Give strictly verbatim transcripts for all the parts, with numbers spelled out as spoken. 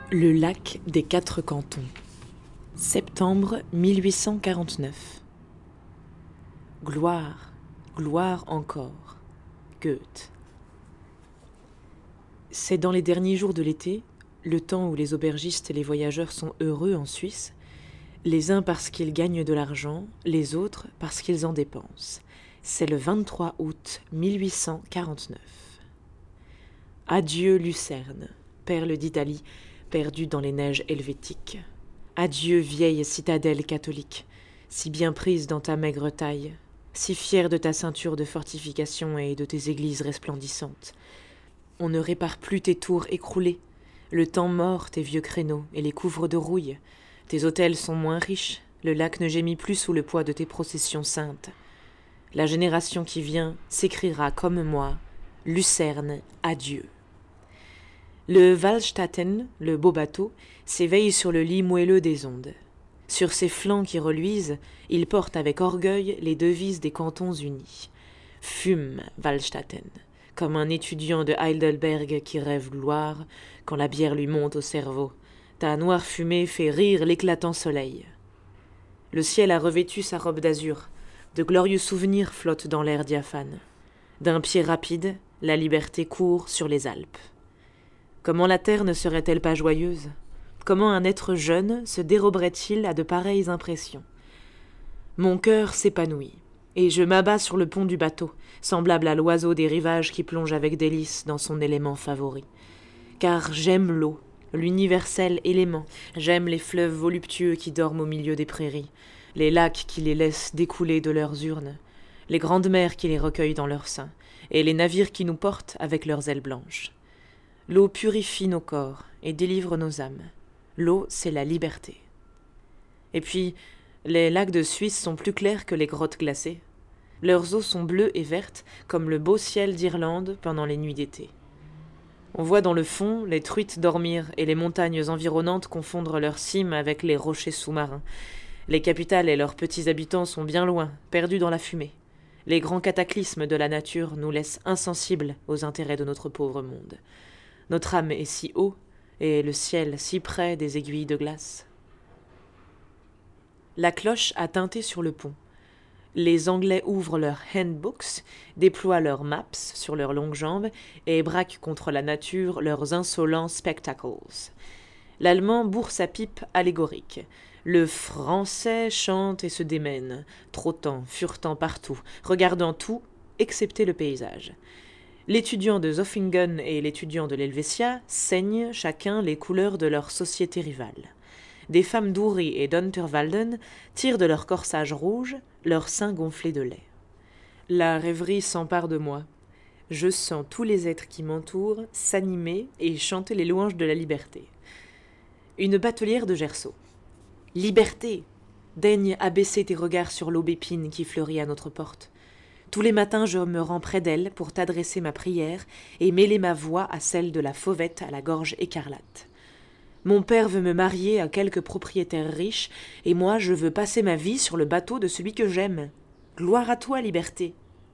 Le lac des quatre cantons. Septembre mille huit cent quarante-neuf. Gloire, gloire encore. Goethe. C'est dans les derniers jours de l'été, le temps où les aubergistes et les voyageurs sont heureux en Suisse, les uns parce qu'ils gagnent de l'argent, les autres parce qu'ils en dépensent. C'est le vingt-trois août mille huit cent quarante-neuf. Adieu Lucerne, perle d'Italie, perdue dans les neiges helvétiques. Adieu vieille citadelle catholique, si bien prise dans ta maigre taille, si fière de ta ceinture de fortification et de tes églises resplendissantes. On ne répare plus tes tours écroulées, le temps mord tes vieux créneaux et les couvre de rouille. Tes hôtels sont moins riches, le lac ne gémit plus sous le poids de tes processions saintes. La génération qui vient s'écriera comme moi, Lucerne, adieu. Le Wallstatten, le beau bateau, s'éveille sur le lit moelleux des ondes. Sur ses flancs qui reluisent, il porte avec orgueil les devises des cantons unis. Fume, Wallstatten, comme un étudiant de Heidelberg qui rêve gloire quand la bière lui monte au cerveau. Ta noire fumée fait rire l'éclatant soleil. Le ciel a revêtu sa robe d'azur. De glorieux souvenirs flottent dans l'air diaphane. D'un pied rapide, la liberté court sur les Alpes. Comment la terre ne serait-elle pas joyeuse? Comment un être jeune se déroberait-il à de pareilles impressions? Mon cœur s'épanouit, et je m'abats sur le pont du bateau, semblable à l'oiseau des rivages qui plonge avec délice dans son élément favori. Car j'aime l'eau, l'universel élément, j'aime les fleuves voluptueux qui dorment au milieu des prairies, les lacs qui les laissent découler de leurs urnes, les grandes mers qui les recueillent dans leur sein, et les navires qui nous portent avec leurs ailes blanches. L'eau purifie nos corps et délivre nos âmes. L'eau, c'est la liberté. Et puis, les lacs de Suisse sont plus clairs que les grottes glacées. Leurs eaux sont bleues et vertes comme le beau ciel d'Irlande pendant les nuits d'été. On voit dans le fond les truites dormir et les montagnes environnantes confondre leurs cimes avec les rochers sous-marins. Les capitales et leurs petits habitants sont bien loin, perdus dans la fumée. Les grands cataclysmes de la nature nous laissent insensibles aux intérêts de notre pauvre monde. Notre âme est si haut, et le ciel si près des aiguilles de glace. La cloche a tinté sur le pont. Les Anglais ouvrent leurs handbooks, déploient leurs maps sur leurs longues jambes et braquent contre la nature leurs insolents spectacles. L'Allemand bourre sa pipe allégorique. Le Français chante et se démène, trottant, furetant partout, regardant tout, excepté le paysage. L'étudiant de Zofingen et l'étudiant de l'Helvetia saignent chacun les couleurs de leur société rivale. Des femmes d'Uri et d'Unterwalden tirent de leur corsage rouge leurs seins gonflés de lait. La rêverie s'empare de moi. Je sens tous les êtres qui m'entourent s'animer et chanter les louanges de la liberté. Une batelière de Gerceau. Liberté! Daigne abaisser tes regards sur l'aubépine qui fleurit à notre porte. Tous les matins, je me rends près d'elle pour t'adresser ma prière et mêler ma voix à celle de la fauvette à la gorge écarlate. Mon père veut me marier à quelque propriétaire riche, et moi, je veux passer ma vie sur le bateau de celui que j'aime. Gloire à toi, liberté.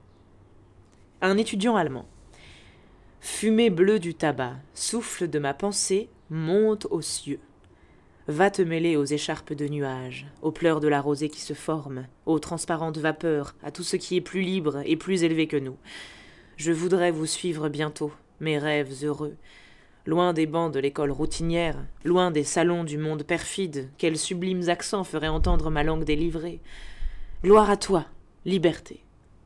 Un étudiant allemand. Fumée bleue du tabac, souffle de ma pensée, monte aux cieux. Va te mêler aux écharpes de nuages, aux pleurs de la rosée qui se forme, aux transparentes vapeurs, à tout ce qui est plus libre et plus élevé que nous. Je voudrais vous suivre bientôt, mes rêves heureux. Loin des bancs de l'école routinière, loin des salons du monde perfide, quels sublimes accents feraient entendre ma langue délivrée. Gloire à toi, liberté.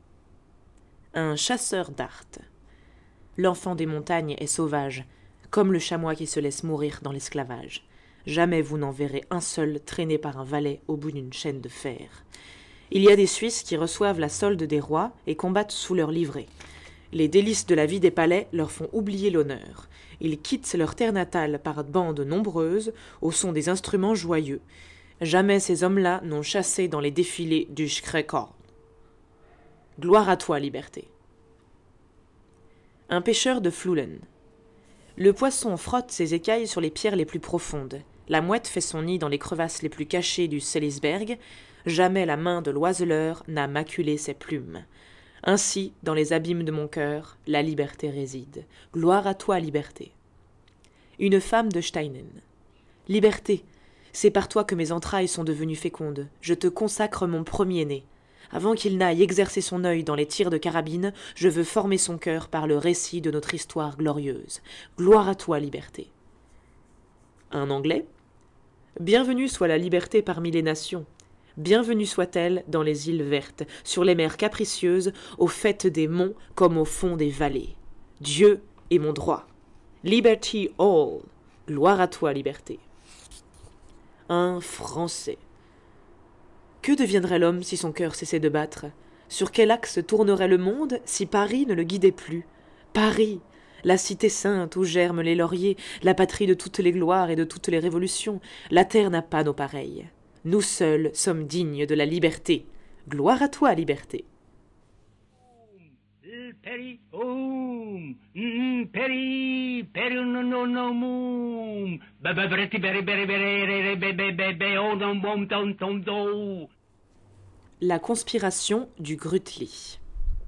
Un chasseur d'Artes. L'enfant des montagnes est sauvage, comme le chamois qui se laisse mourir dans l'esclavage. Jamais vous n'en verrez un seul traîné par un valet au bout d'une chaîne de fer. Il y a des Suisses qui reçoivent la solde des rois et combattent sous leur livret. Les délices de la vie des palais leur font oublier l'honneur. Ils quittent leur terre natale par bandes nombreuses, au son des instruments joyeux. Jamais ces hommes-là n'ont chassé dans les défilés du Schreckkorn. Gloire à toi, liberté. Un pêcheur de Flulen. Le poisson frotte ses écailles sur les pierres les plus profondes. La mouette fait son nid dans les crevasses les plus cachées du Selisberg. Jamais la main de l'oiseleur n'a maculé ses plumes. Ainsi, dans les abîmes de mon cœur, la liberté réside. Gloire à toi, liberté. Une femme de Steinen. Liberté, c'est par toi que mes entrailles sont devenues fécondes. Je te consacre mon premier-né. Avant qu'il n'aille exercer son œil dans les tirs de carabine, je veux former son cœur par le récit de notre histoire glorieuse. Gloire à toi, liberté. Un Anglais. Bienvenue soit la liberté parmi les nations. Bienvenue soit-elle dans les îles vertes, sur les mers capricieuses, au faîte des monts comme au fond des vallées. Dieu est mon droit. Liberty all. Gloire à toi, liberté. Un Français. Que deviendrait l'homme si son cœur cessait de battre? Sur quel axe tournerait le monde si Paris ne le guidait plus? Paris, la cité sainte où germent les lauriers, la patrie de toutes les gloires et de toutes les révolutions, la terre n'a pas nos pareils. Nous seuls sommes dignes de la liberté. Gloire à toi, liberté. Peri om, peri peri no no no moom, ba ba breti beri beri beri be be be be on on bom tom tom do. La conspiration du Grütli.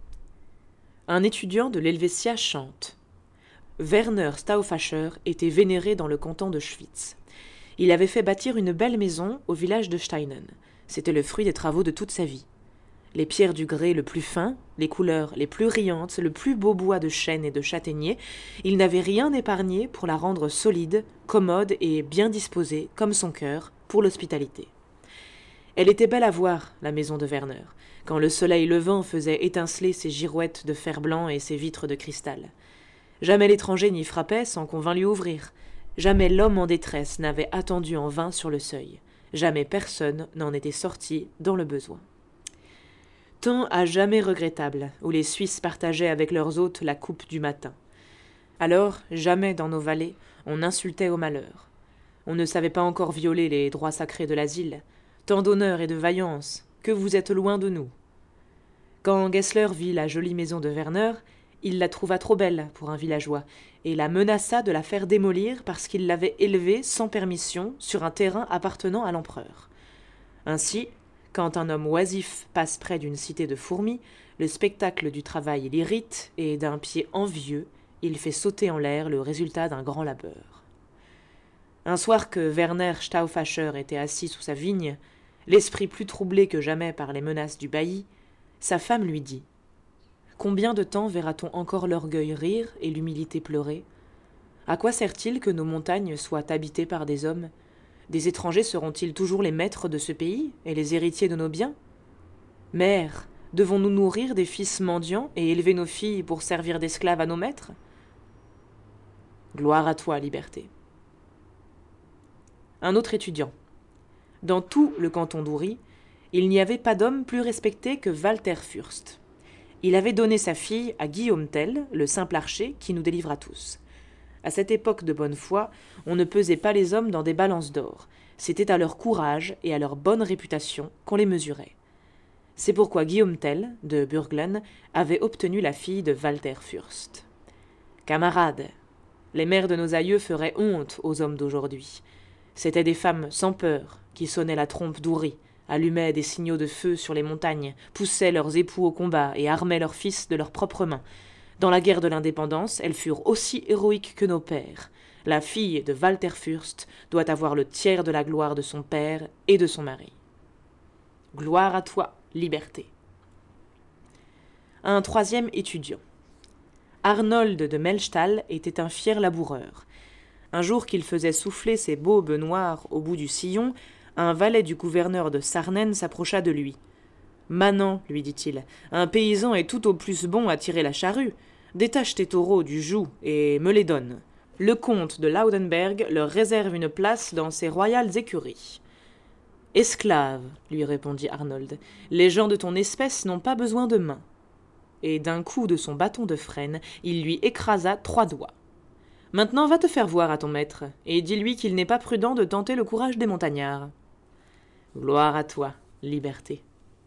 Un étudiant de l'Helvetia chante. Werner Stauffacher était vénéré dans le canton de Schwyz. Il avait fait bâtir une belle maison au village de Steinen. C'était le fruit des travaux de toute sa vie. Les pierres du grès le plus fin, les couleurs les plus riantes, le plus beau bois de chêne et de châtaignier, il n'avait rien épargné pour la rendre solide, commode et bien disposée, comme son cœur, pour l'hospitalité. Elle était belle à voir, la maison de Werner, quand le soleil levant faisait étinceler ses girouettes de fer blanc et ses vitres de cristal. Jamais l'étranger n'y frappait sans qu'on vînt lui ouvrir. Jamais l'homme en détresse n'avait attendu en vain sur le seuil. Jamais personne n'en était sorti dans le besoin. Temps à jamais regrettable, où les Suisses partageaient avec leurs hôtes la coupe du matin. Alors, jamais dans nos vallées, on insultait au malheur. On ne savait pas encore violer les droits sacrés de l'asile. Tant d'honneur et de vaillance, que vous êtes loin de nous. Quand Gessler vit la jolie maison de Werner, il la trouva trop belle pour un villageois, et la menaça de la faire démolir parce qu'il l'avait élevée sans permission sur un terrain appartenant à l'empereur. Ainsi, quand un homme oisif passe près d'une cité de fourmis, le spectacle du travail l'irrite, et d'un pied envieux, il fait sauter en l'air le résultat d'un grand labeur. Un soir que Werner Stauffacher était assis sous sa vigne, l'esprit plus troublé que jamais par les menaces du bailli, sa femme lui dit « Combien de temps verra-t-on encore l'orgueil rire et l'humilité pleurer? À quoi sert-il que nos montagnes soient habitées par des hommes? Des étrangers seront-ils toujours les maîtres de ce pays et les héritiers de nos biens? Mère, devons-nous nourrir des fils mendiants et élever nos filles pour servir d'esclaves à nos maîtres? Gloire à toi, liberté. Un autre étudiant. Dans tout le canton d'Uri, il n'y avait pas d'homme plus respecté que Walter Fürst. Il avait donné sa fille à Guillaume Tell, le simple archer qui nous délivra tous. À cette époque de bonne foi, on ne pesait pas les hommes dans des balances d'or. C'était à leur courage et à leur bonne réputation qu'on les mesurait. C'est pourquoi Guillaume Tell, de Burglen, avait obtenu la fille de Walter Fürst. Camarades, les mères de nos aïeux feraient honte aux hommes d'aujourd'hui. C'étaient des femmes sans peur, qui sonnaient la trompe d'Uri, allumaient des signaux de feu sur les montagnes, poussaient leurs époux au combat et armaient leurs fils de leurs propres mains. Dans la guerre de l'indépendance, elles furent aussi héroïques que nos pères. La fille de Walter Fürst doit avoir le tiers de la gloire de son père et de son mari. Gloire à toi, liberté. Un troisième étudiant. Arnold de Melchthal était un fier laboureur. Un jour qu'il faisait souffler ses baubes noires au bout du sillon, un valet du gouverneur de Sarnen s'approcha de lui. « Manant, lui dit-il, un paysan est tout au plus bon à tirer la charrue. Détache tes taureaux du joug et me les donne. Le comte de Laudenberg leur réserve une place dans ses royales écuries. »« Esclave, lui répondit Arnold, les gens de ton espèce n'ont pas besoin de mains. » Et d'un coup de son bâton de frêne, il lui écrasa trois doigts. « Maintenant va te faire voir à ton maître, et dis-lui qu'il n'est pas prudent de tenter le courage des montagnards. » Gloire à toi, liberté.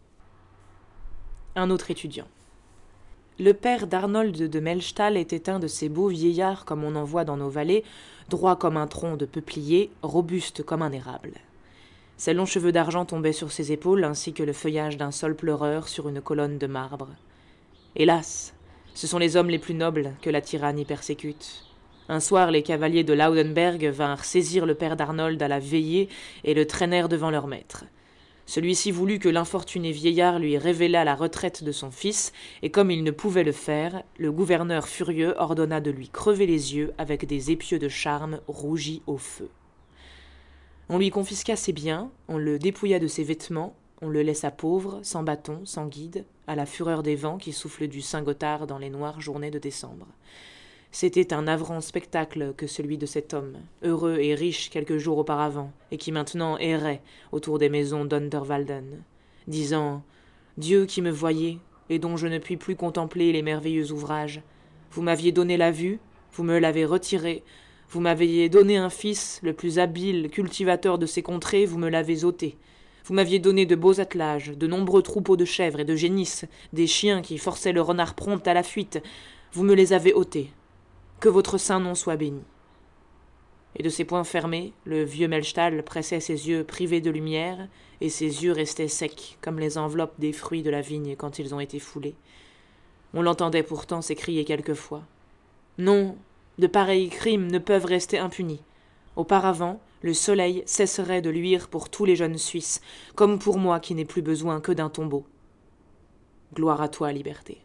Un autre étudiant. Le père d'Arnold de Melchthal était un de ces beaux vieillards comme on en voit dans nos vallées, droit comme un tronc de peuplier, robuste comme un érable. Ses longs cheveux d'argent tombaient sur ses épaules ainsi que le feuillage d'un sol pleureur sur une colonne de marbre. Hélas, ce sont les hommes les plus nobles que la tyrannie persécute. Un soir, les cavaliers de Laudenberg vinrent saisir le père d'Arnold à la veillée et le traînèrent devant leur maître. Celui-ci voulut que l'infortuné vieillard lui révélât la retraite de son fils, et comme il ne pouvait le faire, le gouverneur furieux ordonna de lui crever les yeux avec des épieux de charme rougis au feu. On lui confisqua ses biens, on le dépouilla de ses vêtements, on le laissa pauvre, sans bâton, sans guide, à la fureur des vents qui soufflent du Saint-Gothard dans les noires journées de décembre. C'était un navrant spectacle que celui de cet homme, heureux et riche quelques jours auparavant, et qui maintenant errait autour des maisons d'Underwalden, disant « Dieu qui me voyez, et dont je ne puis plus contempler les merveilleux ouvrages, vous m'aviez donné la vue, vous me l'avez retirée, vous m'aviez donné un fils, le plus habile cultivateur de ces contrées, vous me l'avez ôté. Vous m'aviez donné de beaux attelages, de nombreux troupeaux de chèvres et de génisses, des chiens qui forçaient le renard prompt à la fuite, vous me les avez ôtés. Que votre saint nom soit béni. » Et de ses poings fermés, le vieux Melchtal pressait ses yeux privés de lumière, et ses yeux restaient secs, comme les enveloppes des fruits de la vigne quand ils ont été foulés. On l'entendait pourtant s'écrier quelquefois. Non, de pareils crimes ne peuvent rester impunis. Auparavant, le soleil cesserait de luire pour tous les jeunes Suisses, comme pour moi qui n'ai plus besoin que d'un tombeau. Gloire à toi, liberté.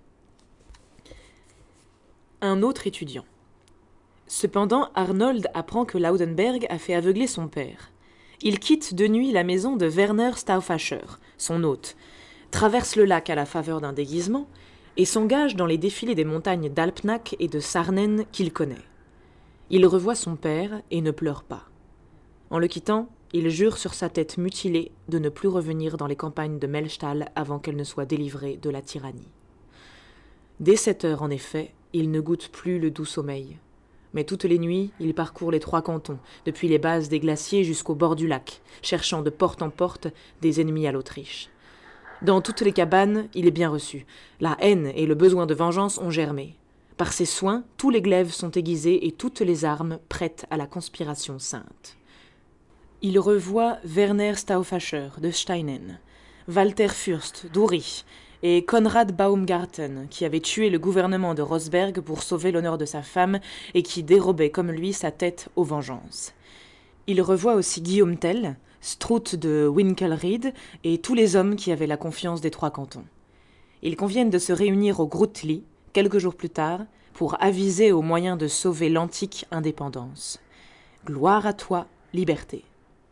Un autre étudiant. Cependant, Arnold apprend que Laudenberg a fait aveugler son père. Il quitte de nuit la maison de Werner Stauffacher, son hôte, traverse le lac à la faveur d'un déguisement et s'engage dans les défilés des montagnes d'Alpnach et de Sarnen qu'il connaît. Il revoit son père et ne pleure pas. En le quittant, il jure sur sa tête mutilée de ne plus revenir dans les campagnes de Melchtal avant qu'elle ne soit délivrée de la tyrannie. Dès sept heures, en effet, il ne goûte plus le doux sommeil. Mais toutes les nuits, il parcourt les trois cantons, depuis les bases des glaciers jusqu'au bord du lac, cherchant de porte en porte des ennemis à l'Autriche. Dans toutes les cabanes, il est bien reçu. La haine et le besoin de vengeance ont germé. Par ses soins, tous les glaives sont aiguisés et toutes les armes prêtes à la conspiration sainte. Il revoit Werner Stauffacher de Steinen, Walter Fürst d'Urich, et Konrad Baumgarten, qui avait tué le gouvernement de Rosberg pour sauver l'honneur de sa femme et qui dérobait comme lui sa tête aux vengeances. Il revoit aussi Guillaume Tell, Strout de Winkelried et tous les hommes qui avaient la confiance des trois cantons. Ils conviennent de se réunir au Grutli, quelques jours plus tard, pour aviser aux moyens de sauver l'antique indépendance. Gloire à toi, liberté.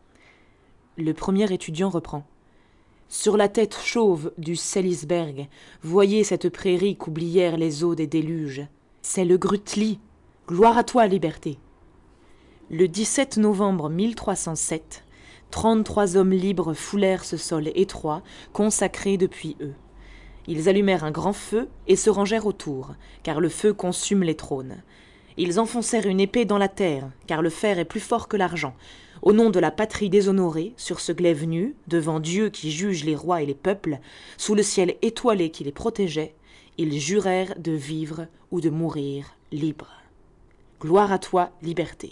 Le premier étudiant reprend. Sur la tête chauve du Selisberg, voyez cette prairie qu'oublièrent les eaux des déluges. C'est le Grutli. Gloire à toi, liberté. Le dix-sept novembre mille trois cent sept, trente-trois hommes libres foulèrent ce sol étroit, consacré depuis eux. Ils allumèrent un grand feu et se rangèrent autour, car le feu consume les trônes. Ils enfoncèrent une épée dans la terre, car le fer est plus fort que l'argent. Au nom de la patrie déshonorée, sur ce glaive nu, devant Dieu qui juge les rois et les peuples, sous le ciel étoilé qui les protégeait, ils jurèrent de vivre ou de mourir libres. Gloire à toi, liberté.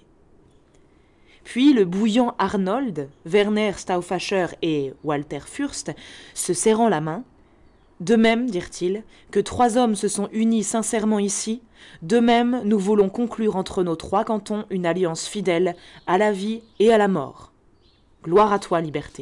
Puis le bouillant Arnold, Werner Stauffacher et Walter Fürst, se serrant la main, de même, dirent-ils, que trois hommes se sont unis sincèrement ici, de même nous voulons conclure entre nos trois cantons une alliance fidèle à la vie et à la mort. Gloire à toi, liberté.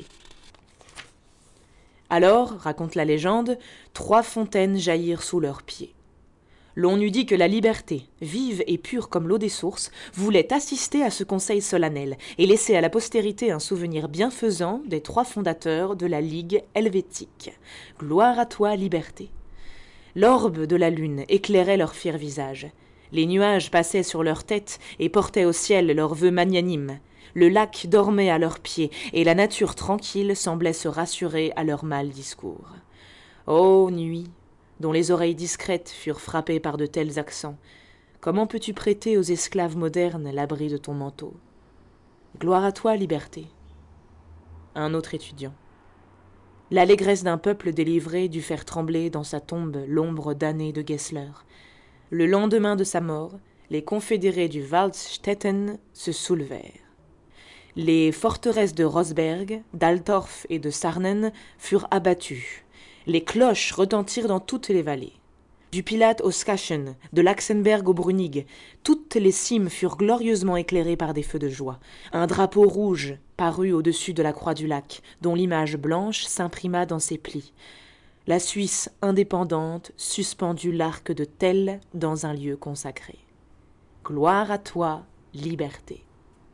Alors, raconte la légende, trois fontaines jaillirent sous leurs pieds. L'on eût dit que la liberté, vive et pure comme l'eau des sources, voulait assister à ce conseil solennel et laisser à la postérité un souvenir bienfaisant des trois fondateurs de la Ligue helvétique. Gloire à toi, liberté. L'orbe de la lune éclairait leurs fiers visages. Les nuages passaient sur leurs têtes et portaient au ciel leurs vœux magnanimes. Le lac dormait à leurs pieds et la nature tranquille semblait se rassurer à leurs mâles discours. Ô nuit, dont les oreilles discrètes furent frappées par de tels accents, comment peux-tu prêter aux esclaves modernes l'abri de ton manteau? Gloire à toi, liberté. Un autre étudiant. L'allégresse d'un peuple délivré dut faire trembler dans sa tombe l'ombre damnée de Gessler. Le lendemain de sa mort, les confédérés du Waldstätten se soulevèrent. Les forteresses de Rosberg, d'Altorf et de Sarnen furent abattues. Les cloches retentirent dans toutes les vallées. Du Pilat au Skachen, de l'Axenberg au Brunig, toutes les cimes furent glorieusement éclairées par des feux de joie. Un drapeau rouge parut au-dessus de la croix du lac, dont l'image blanche s'imprima dans ses plis. La Suisse indépendante suspendit l'arc de Tell dans un lieu consacré. Gloire à toi, liberté.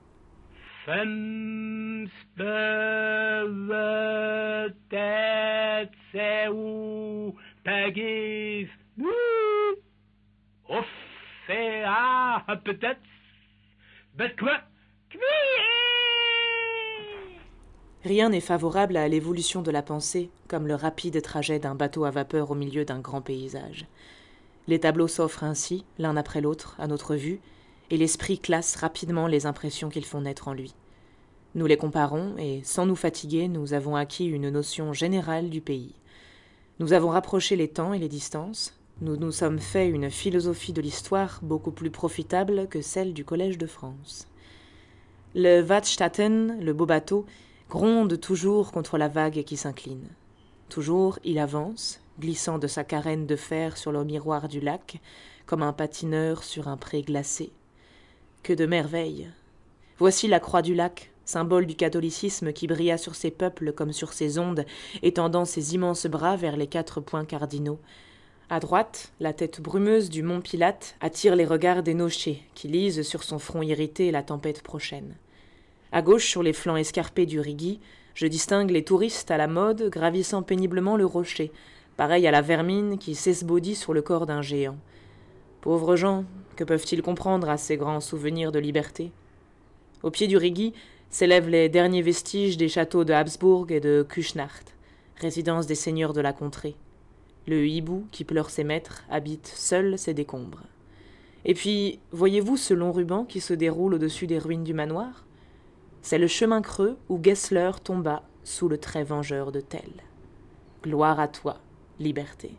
Fem spövet seu pagis off et ah peut-être bet quoi. Rien n'est favorable à l'évolution de la pensée comme le rapide trajet d'un bateau à vapeur au milieu d'un grand paysage. Les tableaux s'offrent ainsi, l'un après l'autre, à notre vue, et l'esprit classe rapidement les impressions qu'ils font naître en lui. Nous les comparons, et sans nous fatiguer, nous avons acquis une notion générale du pays. Nous avons rapproché les temps et les distances, nous nous sommes fait une philosophie de l'histoire beaucoup plus profitable que celle du Collège de France. Le Vadstatten, le beau bateau, gronde toujours contre la vague qui s'incline. Toujours il avance, glissant de sa carène de fer sur le miroir du lac, comme un patineur sur un pré glacé. Que de merveilles! Voici la croix du lac, symbole du catholicisme qui brilla sur ses peuples comme sur ses ondes, étendant ses immenses bras vers les quatre points cardinaux. À droite, la tête brumeuse du mont Pilate attire les regards des nochers, qui lisent sur son front irrité la tempête prochaine. À gauche, sur les flancs escarpés du Rigi, je distingue les touristes à la mode gravissant péniblement le rocher, pareil à la vermine qui s'esbaudit sur le corps d'un géant. Pauvres gens, que peuvent-ils comprendre à ces grands souvenirs de liberté? Au pied du Rigi s'élèvent les derniers vestiges des châteaux de Habsbourg et de Küsnacht, résidence des seigneurs de la contrée. Le hibou, qui pleure ses maîtres, habite seul ces décombres. Et puis, voyez-vous ce long ruban qui se déroule au-dessus des ruines du manoir? C'est le chemin creux où Gessler tomba sous le trait vengeur de Tell. Gloire à toi, liberté.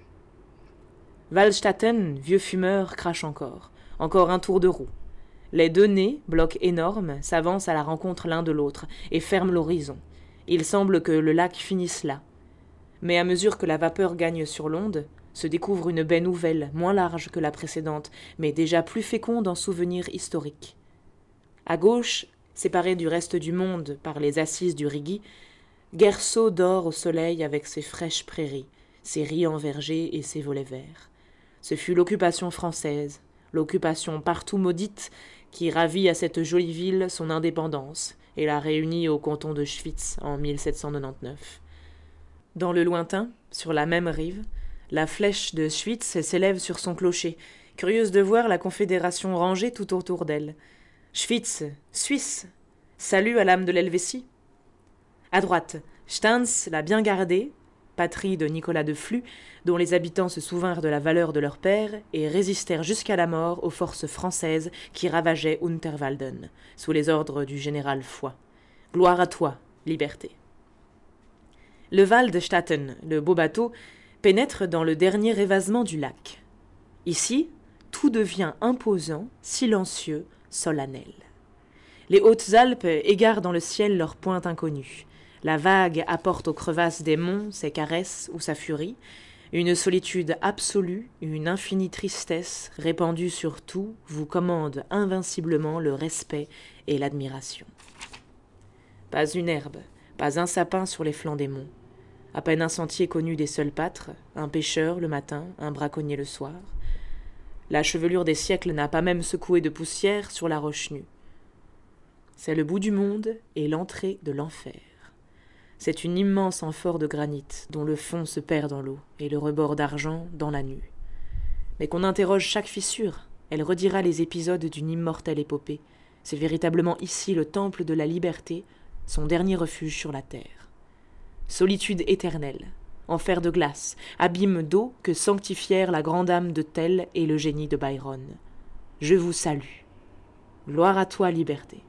Waldstatten, vieux fumeur, crache encore. Encore un tour de roue. Les deux nez, blocs énormes, s'avancent à la rencontre l'un de l'autre et ferment l'horizon. Il semble que le lac finisse là. Mais à mesure que la vapeur gagne sur l'onde, se découvre une baie nouvelle, moins large que la précédente, mais déjà plus féconde en souvenirs historiques. À gauche, séparé du reste du monde par les assises du Rigi, Guerceau dort au soleil avec ses fraîches prairies, ses riants vergers et ses volets verts. Ce fut l'occupation française, l'occupation partout maudite, qui ravit à cette jolie ville son indépendance et la réunit au canton de Schwytz en mille sept cent quatre-vingt-dix-neuf. Dans le lointain, sur la même rive, la flèche de Schwytz s'élève sur son clocher, curieuse de voir la Confédération rangée tout autour d'elle. Schwytz, Suisse, salut à l'âme de l'Helvétie. À droite, Stans, la bien gardée, patrie de Nicolas de Flux, dont les habitants se souvinrent de la valeur de leur père et résistèrent jusqu'à la mort aux forces françaises qui ravageaient Unterwalden, sous les ordres du général Foy. Gloire à toi, liberté. Le Waldstatten, le beau bateau, pénètre dans le dernier évasement du lac. Ici, tout devient imposant, silencieux, solennel. Les Hautes-Alpes égarent dans le ciel leur pointe inconnue. La vague apporte aux crevasses des monts ses caresses ou sa furie, une solitude absolue, une infinie tristesse répandue sur tout vous commande invinciblement le respect et l'admiration. Pas une herbe, pas un sapin sur les flancs des monts, à peine un sentier connu des seuls pâtres, un pêcheur le matin, un braconnier le soir. La chevelure des siècles n'a pas même secoué de poussière sur la roche nue. C'est le bout du monde et l'entrée de l'enfer. C'est une immense amphore de granit dont le fond se perd dans l'eau et le rebord d'argent dans la nue. Mais qu'on interroge chaque fissure, elle redira les épisodes d'une immortelle épopée. C'est véritablement ici le temple de la liberté, son dernier refuge sur la terre. Solitude éternelle, enfer de glace, abîme d'eau que sanctifièrent la grande âme de Tell et le génie de Byron. Je vous salue. Gloire à toi, liberté.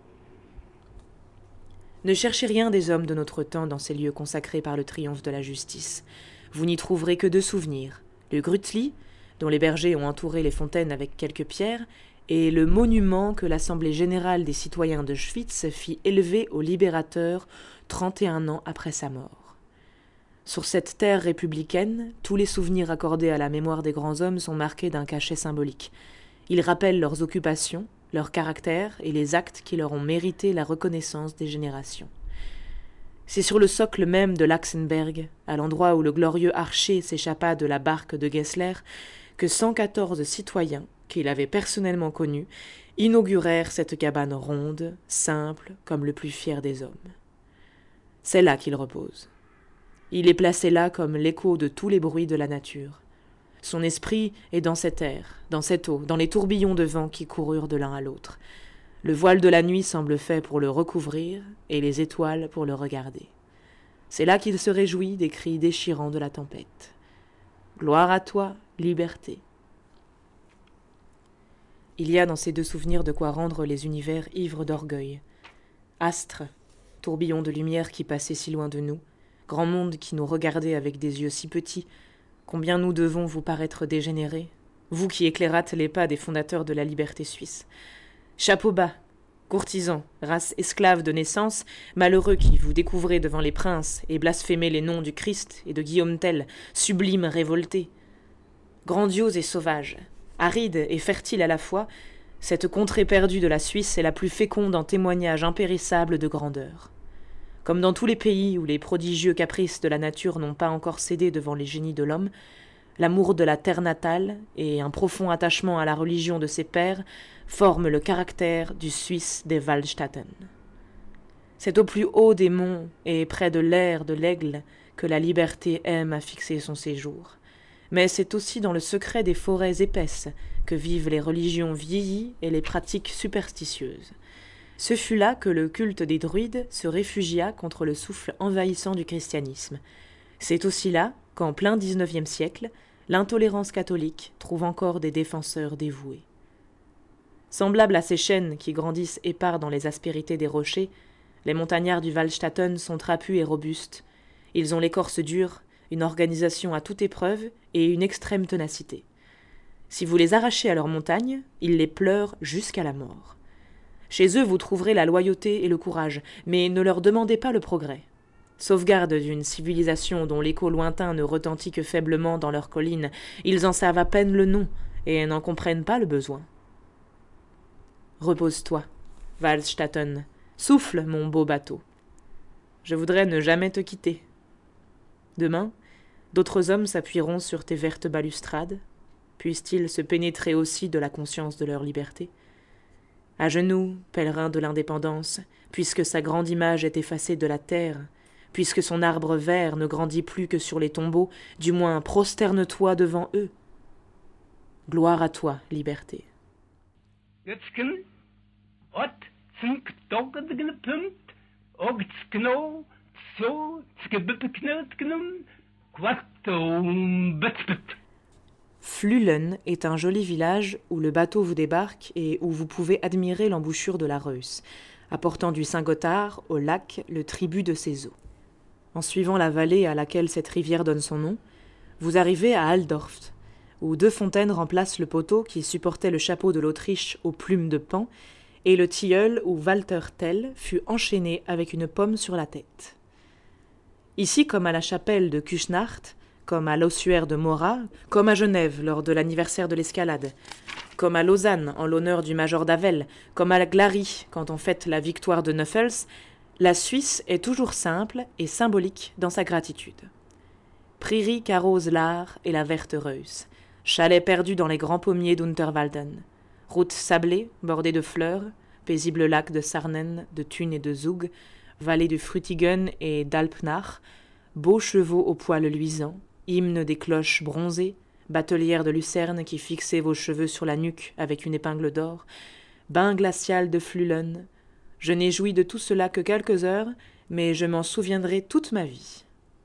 Ne cherchez rien des hommes de notre temps dans ces lieux consacrés par le triomphe de la justice. Vous n'y trouverez que deux souvenirs, le Grütli, dont les bergers ont entouré les fontaines avec quelques pierres, et le monument que l'Assemblée générale des citoyens de Schwytz fit élever au libérateur trente et un ans après sa mort. Sur cette terre républicaine, tous les souvenirs accordés à la mémoire des grands hommes sont marqués d'un cachet symbolique. Ils rappellent leurs occupations, leur caractère et les actes qui leur ont mérité la reconnaissance des générations. C'est sur le socle même de l'Axenberg, à l'endroit où le glorieux archer s'échappa de la barque de Gessler, que cent quatorze citoyens, qu'il avait personnellement connus, inaugurèrent cette cabane ronde, simple, comme le plus fier des hommes. C'est là qu'il repose. Il est placé là comme l'écho de tous les bruits de la nature. Son esprit est dans cet air, dans cette eau, dans les tourbillons de vent qui coururent de l'un à l'autre. Le voile de la nuit semble fait pour le recouvrir, et les étoiles pour le regarder. C'est là qu'il se réjouit des cris déchirants de la tempête. Gloire à toi, liberté. Il y a dans ces deux souvenirs de quoi rendre les univers ivres d'orgueil. Astres, tourbillons de lumière qui passaient si loin de nous, grand monde qui nous regardait avec des yeux si petits, combien nous devons vous paraître dégénérés, vous qui éclairâtes les pas des fondateurs de la liberté suisse. Chapeau bas, courtisans, race esclave de naissance, malheureux qui vous découvrez devant les princes et blasphémez les noms du Christ et de Guillaume Tell, sublime révolté. Grandiose et sauvage, aride et fertile à la fois, cette contrée perdue de la Suisse est la plus féconde en témoignages impérissables de grandeur. Comme dans tous les pays où les prodigieux caprices de la nature n'ont pas encore cédé devant les génies de l'homme, l'amour de la terre natale et un profond attachement à la religion de ses pères forment le caractère du Suisse des Waldstätten. C'est au plus haut des monts et près de l'air de l'aigle que la liberté aime à fixer son séjour. Mais c'est aussi dans le secret des forêts épaisses que vivent les religions vieillies et les pratiques superstitieuses. Ce fut là que le culte des druides se réfugia contre le souffle envahissant du christianisme. C'est aussi là qu'en plein dix-neuvième siècle, l'intolérance catholique trouve encore des défenseurs dévoués. Semblables à ces chênes qui grandissent épars dans les aspérités des rochers, les montagnards du Waldstätten sont trapus et robustes. Ils ont l'écorce dure, une organisation à toute épreuve et une extrême ténacité. Si vous les arrachez à leur montagne, ils les pleurent jusqu'à la mort. Chez eux, vous trouverez la loyauté et le courage, mais ne leur demandez pas le progrès. Sauvegarde d'une civilisation dont l'écho lointain ne retentit que faiblement dans leurs collines, ils en savent à peine le nom et n'en comprennent pas le besoin. Repose-toi, Waldstätten, souffle, mon beau bateau. Je voudrais ne jamais te quitter. Demain, d'autres hommes s'appuieront sur tes vertes balustrades, puissent-ils se pénétrer aussi de la conscience de leur liberté. À genoux, pèlerin de l'indépendance, puisque sa grande image est effacée de la terre, puisque son arbre vert ne grandit plus que sur les tombeaux, du moins prosterne-toi devant eux. Gloire à toi, liberté. Flülen est un joli village où le bateau vous débarque et où vous pouvez admirer l'embouchure de la Reuss, apportant du Saint-Gothard au lac le tribut de ses eaux. En suivant la vallée à laquelle cette rivière donne son nom, vous arrivez à Altdorf, où deux fontaines remplacent le poteau qui supportait le chapeau de l'Autriche aux plumes de paon et le tilleul où Walter Tell fut enchaîné avec une pomme sur la tête. Ici, comme à la chapelle de Küsnacht, comme à l'ossuaire de Morat, comme à Genève lors de l'anniversaire de l'escalade, comme à Lausanne en l'honneur du major d'Avel, comme à Glaris quand on fête la victoire de Neufels, la Suisse est toujours simple et symbolique dans sa gratitude. Prairies qu'arrose l'Aar et la verte Reuss, chalets perdus dans les grands pommiers d'Unterwalden, routes sablées, bordées de fleurs, paisibles lacs de Sarnen, de Thun et de Zug, vallées du Frutigen et d'Alpnach, beaux chevaux aux poils luisants, hymne des cloches bronzées, batelière de lucerne qui fixait vos cheveux sur la nuque avec une épingle d'or, bain glacial de Flülen. Je n'ai joui de tout cela que quelques heures, mais je m'en souviendrai toute ma vie.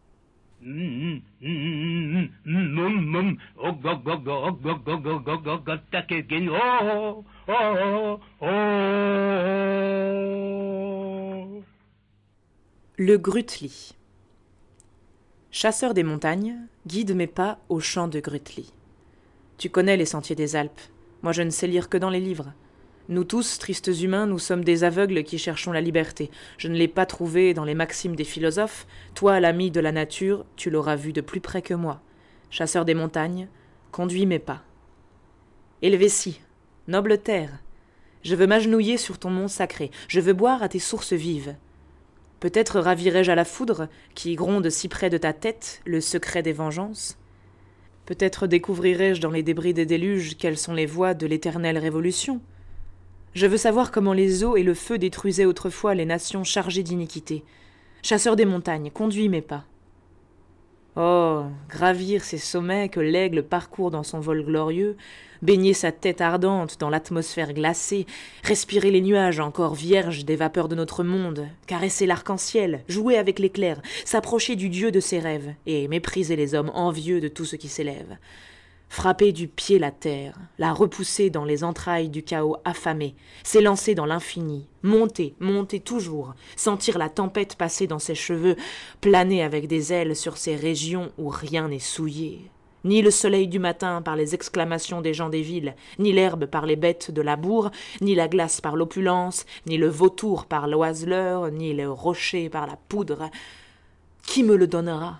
Le Grütli. Chasseur des montagnes, guide mes pas au champ de Grütli. Tu connais les sentiers des Alpes. Moi, je ne sais lire que dans les livres. Nous tous, tristes humains, nous sommes des aveugles qui cherchons la liberté. Je ne l'ai pas trouvée dans les maximes des philosophes. Toi, l'ami de la nature, tu l'auras vue de plus près que moi. Chasseur des montagnes, conduis mes pas. Helvétie, noble terre, je veux m'agenouiller sur ton mont sacré, je veux boire à tes sources vives. Peut-être ravirai-je à la foudre, qui gronde si près de ta tête, le secret des vengeances. Peut-être découvrirai-je dans les débris des déluges quelles sont les voies de l'éternelle révolution. Je veux savoir comment les eaux et le feu détruisaient autrefois les nations chargées d'iniquité. Chasseur des montagnes, conduis mes pas. Oh, gravir ces sommets que l'aigle parcourt dans son vol glorieux, baigner sa tête ardente dans l'atmosphère glacée, respirer les nuages encore vierges des vapeurs de notre monde, caresser l'arc-en-ciel, jouer avec l'éclair, s'approcher du dieu de ses rêves, et mépriser les hommes envieux de tout ce qui s'élève. Frapper du pied la terre, la repousser dans les entrailles du chaos affamé, s'élancer dans l'infini, monter, monter toujours, sentir la tempête passer dans ses cheveux, planer avec des ailes sur ces régions où rien n'est souillé. Ni le soleil du matin par les exclamations des gens des villes, ni l'herbe par les bêtes de la bourre, ni la glace par l'opulence, ni le vautour par l'oiseleur, ni le rocher par la poudre. Qui me le donnera?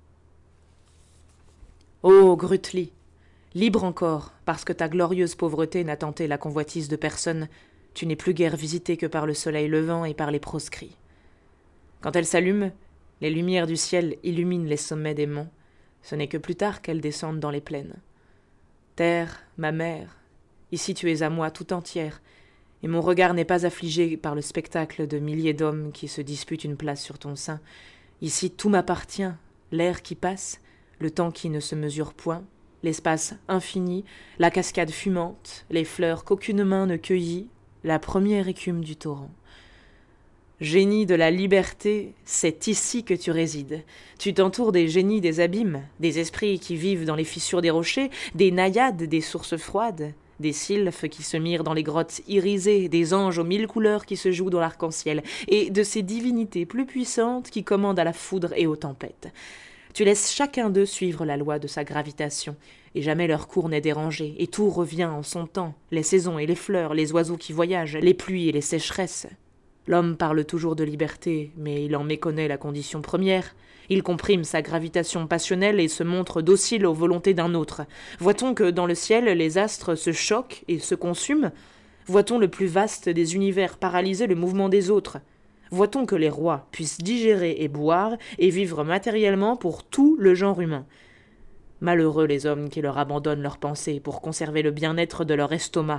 Ô Grutli, libre encore, parce que ta glorieuse pauvreté n'a tenté la convoitise de personne, tu n'es plus guère visité que par le soleil levant et par les proscrits. Quand elle s'allume, les lumières du ciel illuminent les sommets des monts, ce n'est que plus tard qu'elles descendent dans les plaines. Terre, ma mère, ici tu es à moi tout entière, et mon regard n'est pas affligé par le spectacle de milliers d'hommes qui se disputent une place sur ton sein. Ici tout m'appartient, l'air qui passe, le temps qui ne se mesure point, l'espace infini, la cascade fumante, les fleurs qu'aucune main ne cueillit, la première écume du torrent. Génie de la liberté, c'est ici que tu résides. Tu t'entoures des génies des abîmes, des esprits qui vivent dans les fissures des rochers, des naïades des sources froides, des sylphes qui se mirent dans les grottes irisées, des anges aux mille couleurs qui se jouent dans l'arc-en-ciel, et de ces divinités plus puissantes qui commandent à la foudre et aux tempêtes. Tu laisses chacun d'eux suivre la loi de sa gravitation, et jamais leur cours n'est dérangé, et tout revient en son temps, les saisons et les fleurs, les oiseaux qui voyagent, les pluies et les sécheresses. L'homme parle toujours de liberté, mais il en méconnaît la condition première. Il comprime sa gravitation passionnelle et se montre docile aux volontés d'un autre. Voit-on que dans le ciel les astres se choquent et se consument? Voit-on le plus vaste des univers paralyser le mouvement des autres? Voit-on que les rois puissent digérer et boire et vivre matériellement pour tout le genre humain? Malheureux les hommes qui leur abandonnent leurs pensées pour conserver le bien-être de leur estomac.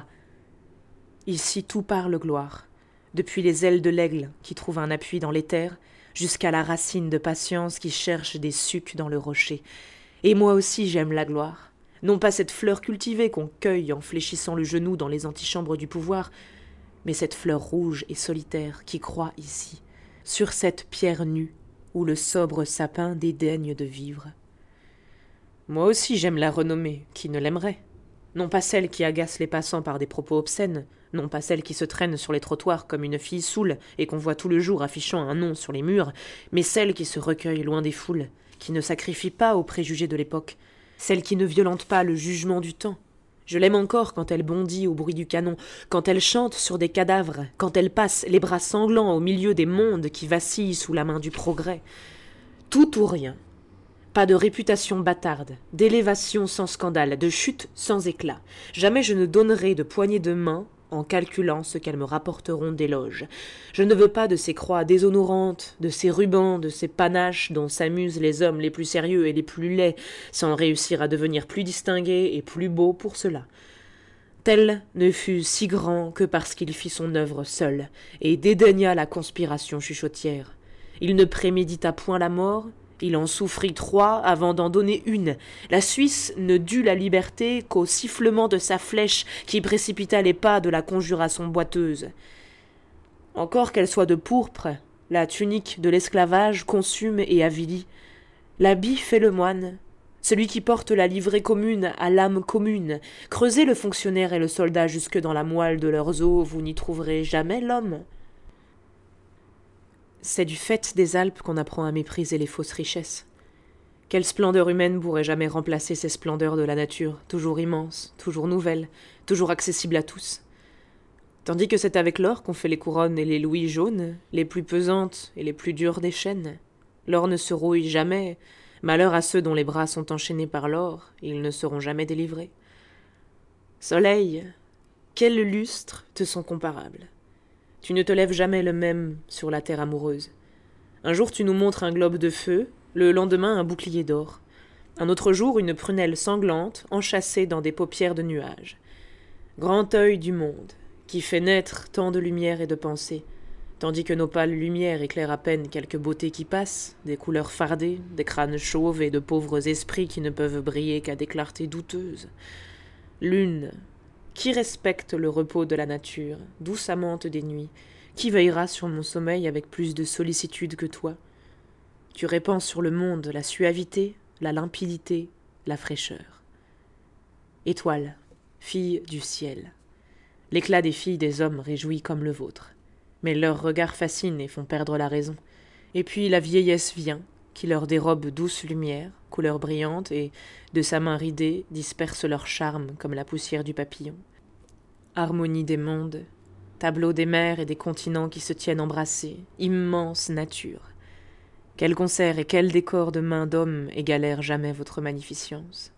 Ici tout parle gloire. Depuis les ailes de l'aigle qui trouve un appui dans l'éther, jusqu'à la racine de patience qui cherche des sucs dans le rocher. Et moi aussi j'aime la gloire. Non pas cette fleur cultivée qu'on cueille en fléchissant le genou dans les antichambres du pouvoir, mais cette fleur rouge et solitaire qui croît ici, sur cette pierre nue où le sobre sapin dédaigne de vivre. Moi aussi j'aime la renommée, qui ne l'aimerait? Non pas celle qui agace les passants par des propos obscènes, non pas celle qui se traîne sur les trottoirs comme une fille saoule et qu'on voit tout le jour affichant un nom sur les murs, mais celle qui se recueille loin des foules, qui ne sacrifie pas aux préjugés de l'époque, celle qui ne violente pas le jugement du temps. Je l'aime encore quand elle bondit au bruit du canon, quand elle chante sur des cadavres, quand elle passe les bras sanglants au milieu des mondes qui vacillent sous la main du progrès. Tout ou rien. Pas de réputation bâtarde, d'élévation sans scandale, de chute sans éclat. Jamais je ne donnerai de poignées de main en calculant ce qu'elles me rapporteront d'éloges. Je ne veux pas de ces croix déshonorantes, de ces rubans, de ces panaches dont s'amusent les hommes les plus sérieux et les plus laids, sans réussir à devenir plus distingués et plus beaux pour cela. Tel ne fut si grand que parce qu'il fit son œuvre seul, et dédaigna la conspiration chuchotière. Il ne prémédita point la mort, il en souffrit trois avant d'en donner une. La Suisse ne dut la liberté qu'au sifflement de sa flèche qui précipita les pas de la conjuration boiteuse. Encore qu'elle soit de pourpre, la tunique de l'esclavage consume et avilit. L'habit fait le moine, celui qui porte la livrée commune à l'âme commune. Creusez le fonctionnaire et le soldat jusque dans la moelle de leurs os, vous n'y trouverez jamais l'homme. C'est du fait des Alpes qu'on apprend à mépriser les fausses richesses. Quelle splendeur humaine pourrait jamais remplacer ces splendeurs de la nature, toujours immenses, toujours nouvelles, toujours accessibles à tous? Tandis que c'est avec l'or qu'on fait les couronnes et les louis jaunes, les plus pesantes et les plus dures des chaînes. L'or ne se rouille jamais, malheur à ceux dont les bras sont enchaînés par l'or, ils ne seront jamais délivrés. Soleil, quels lustres te sont comparables? Tu ne te lèves jamais le même sur la terre amoureuse. Un jour tu nous montres un globe de feu, le lendemain un bouclier d'or. Un autre jour une prunelle sanglante, enchâssée dans des paupières de nuages. Grand œil du monde, qui fait naître tant de lumière et de pensée, tandis que nos pâles lumières éclairent à peine quelques beautés qui passent, des couleurs fardées, des crânes chauves et de pauvres esprits qui ne peuvent briller qu'à des clartés douteuses. Lune, qui respecte le repos de la nature, douce amante des nuits, qui veillera sur mon sommeil avec plus de sollicitude que toi? Tu répands sur le monde la suavité, la limpidité, la fraîcheur. Étoile, fille du ciel. L'éclat des filles des hommes réjouit comme le vôtre. Mais leurs regards fascinent et font perdre la raison. Et puis la vieillesse vient, qui leur dérobe douce lumière, couleur brillante, et, de sa main ridée, disperse leur charme comme la poussière du papillon. Harmonie des mondes, tableau des mers et des continents qui se tiennent embrassés, immense nature. Quel concert et quel décor de mains d'hommes égalèrent jamais votre magnificence.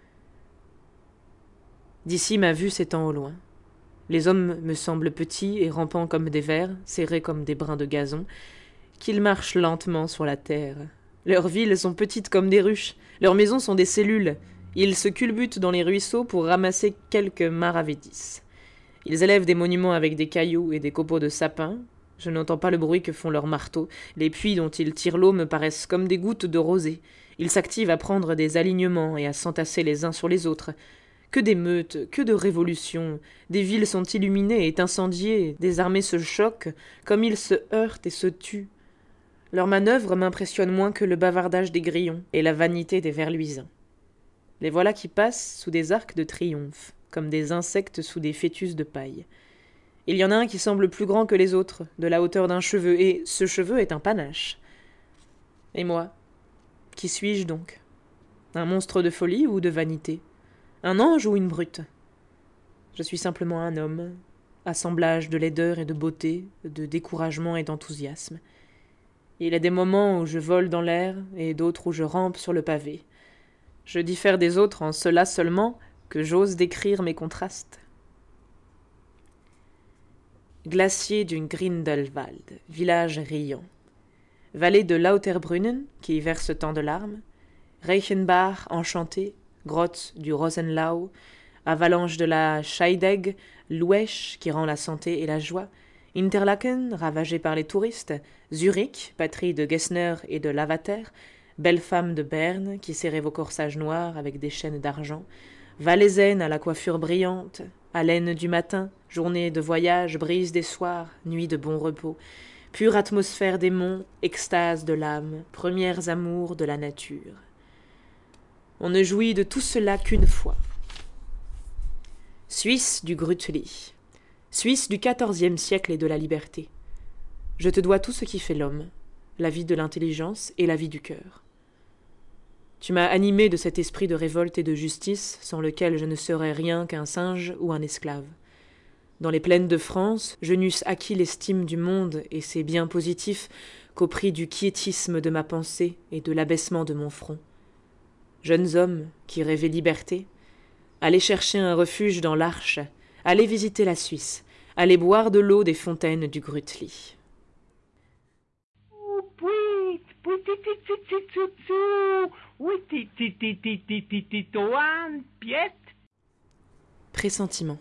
D'ici ma vue s'étend au loin. Les hommes me semblent petits et rampants comme des vers, serrés comme des brins de gazon, qu'ils marchent lentement sur la terre. Leurs villes sont petites comme des ruches, leurs maisons sont des cellules. Ils se culbutent dans les ruisseaux pour ramasser quelques maravédis. Ils élèvent des monuments avec des cailloux et des copeaux de sapin. Je n'entends pas le bruit que font leurs marteaux. Les puits dont ils tirent l'eau me paraissent comme des gouttes de rosée. Ils s'activent à prendre des alignements et à s'entasser les uns sur les autres. Que d'émeutes, que de révolutions. Des villes sont illuminées et incendiées, des armées se choquent, comme ils se heurtent et se tuent. Leurs manœuvres m'impressionnent moins que le bavardage des grillons et la vanité des vers luisants. Les voilà qui passent sous des arcs de triomphe, comme des insectes sous des fœtus de paille. Il y en a un qui semble plus grand que les autres, de la hauteur d'un cheveu, et ce cheveu est un panache. Et moi, qui suis-je donc? Un monstre de folie ou de vanité? Un ange ou une brute? Je suis simplement un homme, assemblage de laideur et de beauté, de découragement et d'enthousiasme. Il y a des moments où je vole dans l'air et d'autres où je rampe sur le pavé. Je diffère des autres en cela seulement que j'ose décrire mes contrastes. Glacier du Grindelwald, village riant. Vallée de Lauterbrunnen, qui verse tant de larmes. Reichenbach enchanté, grotte du Rosenlau, avalanche de la Scheidegg, l'Ouesch qui rend la santé et la joie, Interlaken, ravagé par les touristes, Zurich, patrie de Gessner et de Lavater, belle femme de Berne qui serrait vos corsages noirs avec des chaînes d'argent, Valaisenne à la coiffure brillante, haleine du matin, journée de voyage, brise des soirs, nuit de bon repos, pure atmosphère des monts, extase de l'âme, premières amours de la nature. On ne jouit de tout cela qu'une fois. Suisse du Grütli, Suisse du quatorzième siècle et de la liberté. Je te dois tout ce qui fait l'homme, la vie de l'intelligence et la vie du cœur. Tu m'as animé de cet esprit de révolte et de justice sans lequel je ne serais rien qu'un singe ou un esclave. Dans les plaines de France, je n'eusse acquis l'estime du monde et ses biens positifs qu'au prix du quiétisme de ma pensée et de l'abaissement de mon front. Jeunes hommes qui rêvaient liberté, allez chercher un refuge dans l'Arche, allez visiter la Suisse, allez boire de l'eau des fontaines du Grütli. Pressentiment.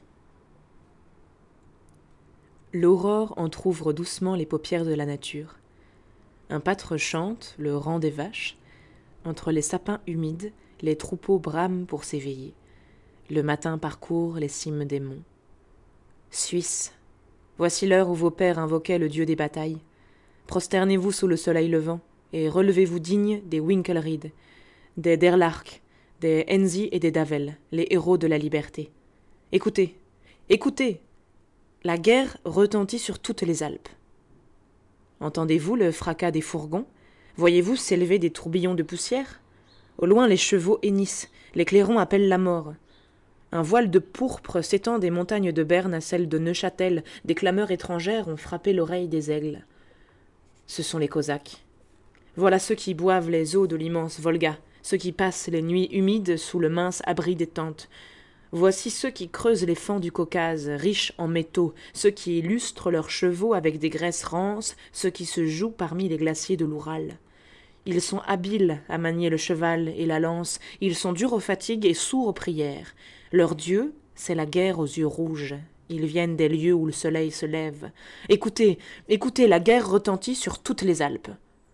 L'aurore entr'ouvre doucement les paupières de la nature. Un pâtre chante le rang des vaches. Entre les sapins humides, les troupeaux brament pour s'éveiller. Le matin parcourt les cimes des monts. Suisse, voici l'heure où vos pères invoquaient le dieu des batailles. Prosternez-vous sous le soleil levant et relevez-vous dignes des Winkelried, des Derlach, des Enzi et des Davel, les héros de la liberté. Écoutez, écoutez, la guerre retentit sur toutes les Alpes. Entendez-vous le fracas des fourgons? Voyez-vous s'élever des tourbillons de poussière? Au loin les chevaux hennissent, les clairons appellent la mort. Un voile de pourpre s'étend des montagnes de Berne à celles de Neuchâtel, des clameurs étrangères ont frappé l'oreille des aigles. Ce sont les Cosaques. Voilà ceux qui boivent les eaux de l'immense Volga, ceux qui passent les nuits humides sous le mince abri des tentes. Voici ceux qui creusent les flancs du Caucase, riches en métaux, ceux qui illustrent leurs chevaux avec des graisses rances, ceux qui se jouent parmi les glaciers de l'Oural. Ils sont habiles à manier le cheval et la lance, ils sont durs aux fatigues et sourds aux prières. Leur dieu, c'est la guerre aux yeux rouges. Ils viennent des lieux où le soleil se lève. Écoutez, écoutez, la guerre retentit sur toutes les Alpes.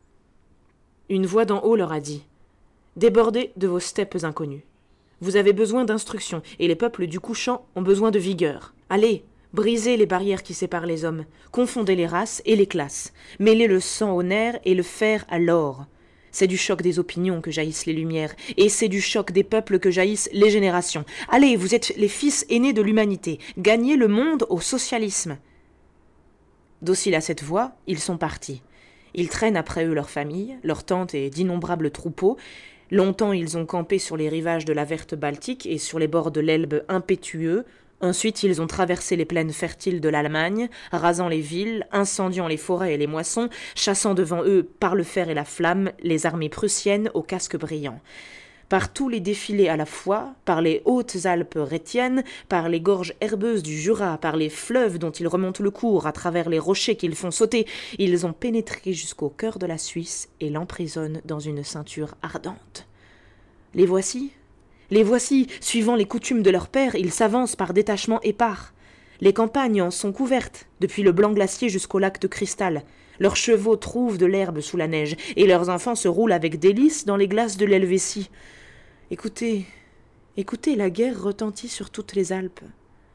Une voix d'en haut leur a dit « Débordez de vos steppes inconnues. Vous avez besoin d'instruction, et les peuples du couchant ont besoin de vigueur. Allez, brisez les barrières qui séparent les hommes, confondez les races et les classes, mêlez le sang au nerf et le fer à l'or. C'est du choc des opinions que jaillissent les lumières, et c'est du choc des peuples que jaillissent les générations. Allez, vous êtes les fils aînés de l'humanité, gagnez le monde au socialisme. » Dociles à cette voix, ils sont partis. Ils traînent après eux leurs familles, leurs tentes et d'innombrables troupeaux. Longtemps ils ont campé sur les rivages de la verte Baltique et sur les bords de l'Elbe impétueux. Ensuite ils ont traversé les plaines fertiles de l'Allemagne, rasant les villes, incendiant les forêts et les moissons, chassant devant eux, par le fer et la flamme, les armées prussiennes aux casques brillants. Par tous les défilés à la fois, par les hautes Alpes rhétiennes, par les gorges herbeuses du Jura, par les fleuves dont ils remontent le cours, à travers les rochers qu'ils font sauter, ils ont pénétré jusqu'au cœur de la Suisse et l'emprisonnent dans une ceinture ardente. Les voici, les voici, suivant les coutumes de leur père, ils s'avancent par détachements épars. Les campagnes en sont couvertes, depuis le blanc glacier jusqu'au lac de cristal. Leurs chevaux trouvent de l'herbe sous la neige, et leurs enfants se roulent avec délice dans les glaces de l'Helvétie. Écoutez, écoutez, la guerre retentit sur toutes les Alpes.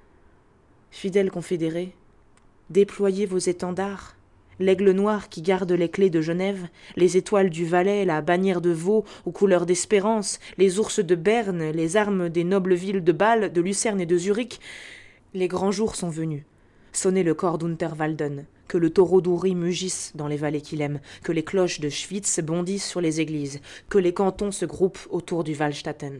Fidèles confédérés, déployez vos étendards, l'aigle noir qui garde les clés de Genève, les étoiles du Valais, la bannière de Vaud aux couleurs d'espérance, les ours de Berne, les armes des nobles villes de Bâle, de Lucerne et de Zurich. Les grands jours sont venus. Sonnez le cor d'Unterwalden, que le taureau d'Uri mugisse dans les vallées qu'il aime, que les cloches de Schwytz bondissent sur les églises, que les cantons se groupent autour du Wallstatten.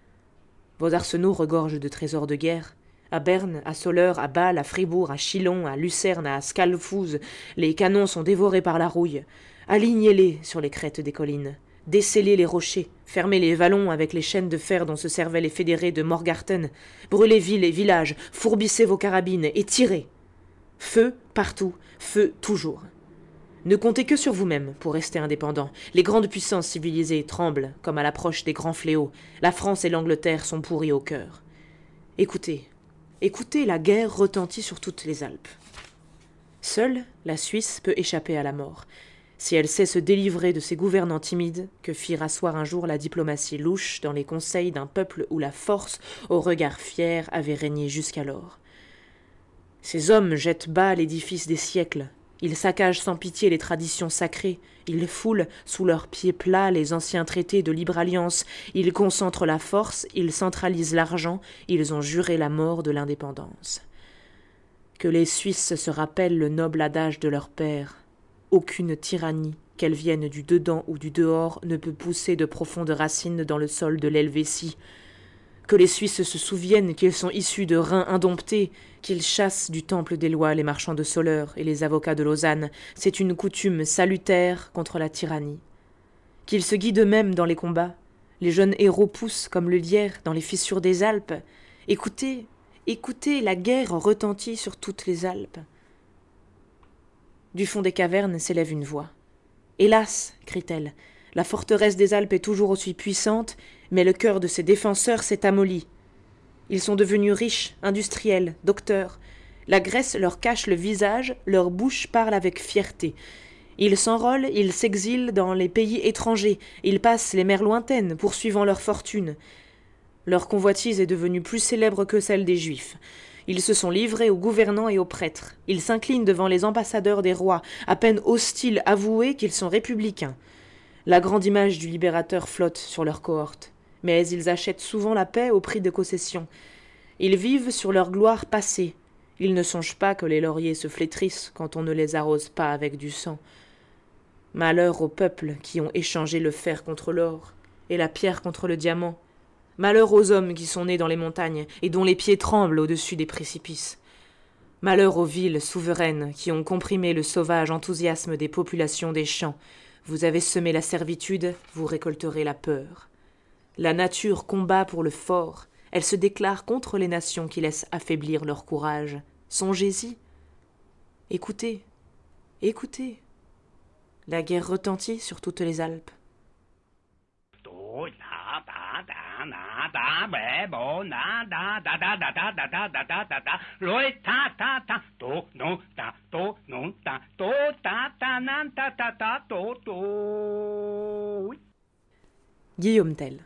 Vos arsenaux regorgent de trésors de guerre. À Berne, à Soleure, à Bâle, à Fribourg, à Chillon, à Lucerne, à Scalfouze, les canons sont dévorés par la rouille. Alignez-les sur les crêtes des collines. Descellez les rochers, fermez les vallons avec les chaînes de fer dont se servaient les fédérés de Morgarten, brûlez villes et villages, fourbissez vos carabines et tirez. Feu partout, feu toujours. Ne comptez que sur vous-même pour rester indépendants. Les grandes puissances civilisées tremblent comme à l'approche des grands fléaux. La France et l'Angleterre sont pourries au cœur. Écoutez, écoutez, la guerre retentit sur toutes les Alpes. Seule, la Suisse peut échapper à la mort. Si elle sait se délivrer de ses gouvernants timides, que fit rasseoir un jour la diplomatie louche dans les conseils d'un peuple où la force, au regard fier, avait régné jusqu'alors. Ces hommes jettent bas l'édifice des siècles. Ils saccagent sans pitié les traditions sacrées. Ils foulent sous leurs pieds plats les anciens traités de libre alliance. Ils concentrent la force, ils centralisent l'argent. Ils ont juré la mort de l'indépendance. Que les Suisses se rappellent le noble adage de leur père. Aucune tyrannie, qu'elle vienne du dedans ou du dehors, ne peut pousser de profondes racines dans le sol de l'Helvétie. Que les Suisses se souviennent qu'ils sont issus de reins indomptés, qu'ils chassent du temple des lois les marchands de Soleure et les avocats de Lausanne. C'est une coutume salutaire contre la tyrannie. Qu'ils se guident eux-mêmes dans les combats. Les jeunes héros poussent comme le lierre dans les fissures des Alpes. Écoutez, écoutez, la guerre retentit sur toutes les Alpes. Du fond des cavernes s'élève une voix. « Hélas !» crie-t-elle, « la forteresse des Alpes est toujours aussi puissante, mais le cœur de ses défenseurs s'est amolli. Ils sont devenus riches, industriels, docteurs. La Grèce leur cache le visage, leur bouche parle avec fierté. Ils s'enrôlent, ils s'exilent dans les pays étrangers, ils passent les mers lointaines, poursuivant leur fortune. Leur convoitise est devenue plus célèbre que celle des Juifs. Ils se sont livrés aux gouvernants et aux prêtres. Ils s'inclinent devant les ambassadeurs des rois, à peine osent-ils avouer qu'ils sont républicains. La grande image du libérateur flotte sur leur cohorte. Mais ils achètent souvent la paix au prix de concessions. Ils vivent sur leur gloire passée. Ils ne songent pas que les lauriers se flétrissent quand on ne les arrose pas avec du sang. Malheur aux peuples qui ont échangé le fer contre l'or et la pierre contre le diamant. Malheur aux hommes qui sont nés dans les montagnes et dont les pieds tremblent au-dessus des précipices. Malheur aux villes souveraines qui ont comprimé le sauvage enthousiasme des populations des champs. Vous avez semé la servitude, vous récolterez la peur. La nature combat pour le fort, elle se déclare contre les nations qui laissent affaiblir leur courage. Songez-y. Écoutez, écoutez. La guerre retentit sur toutes les Alpes. Guillaume Tell.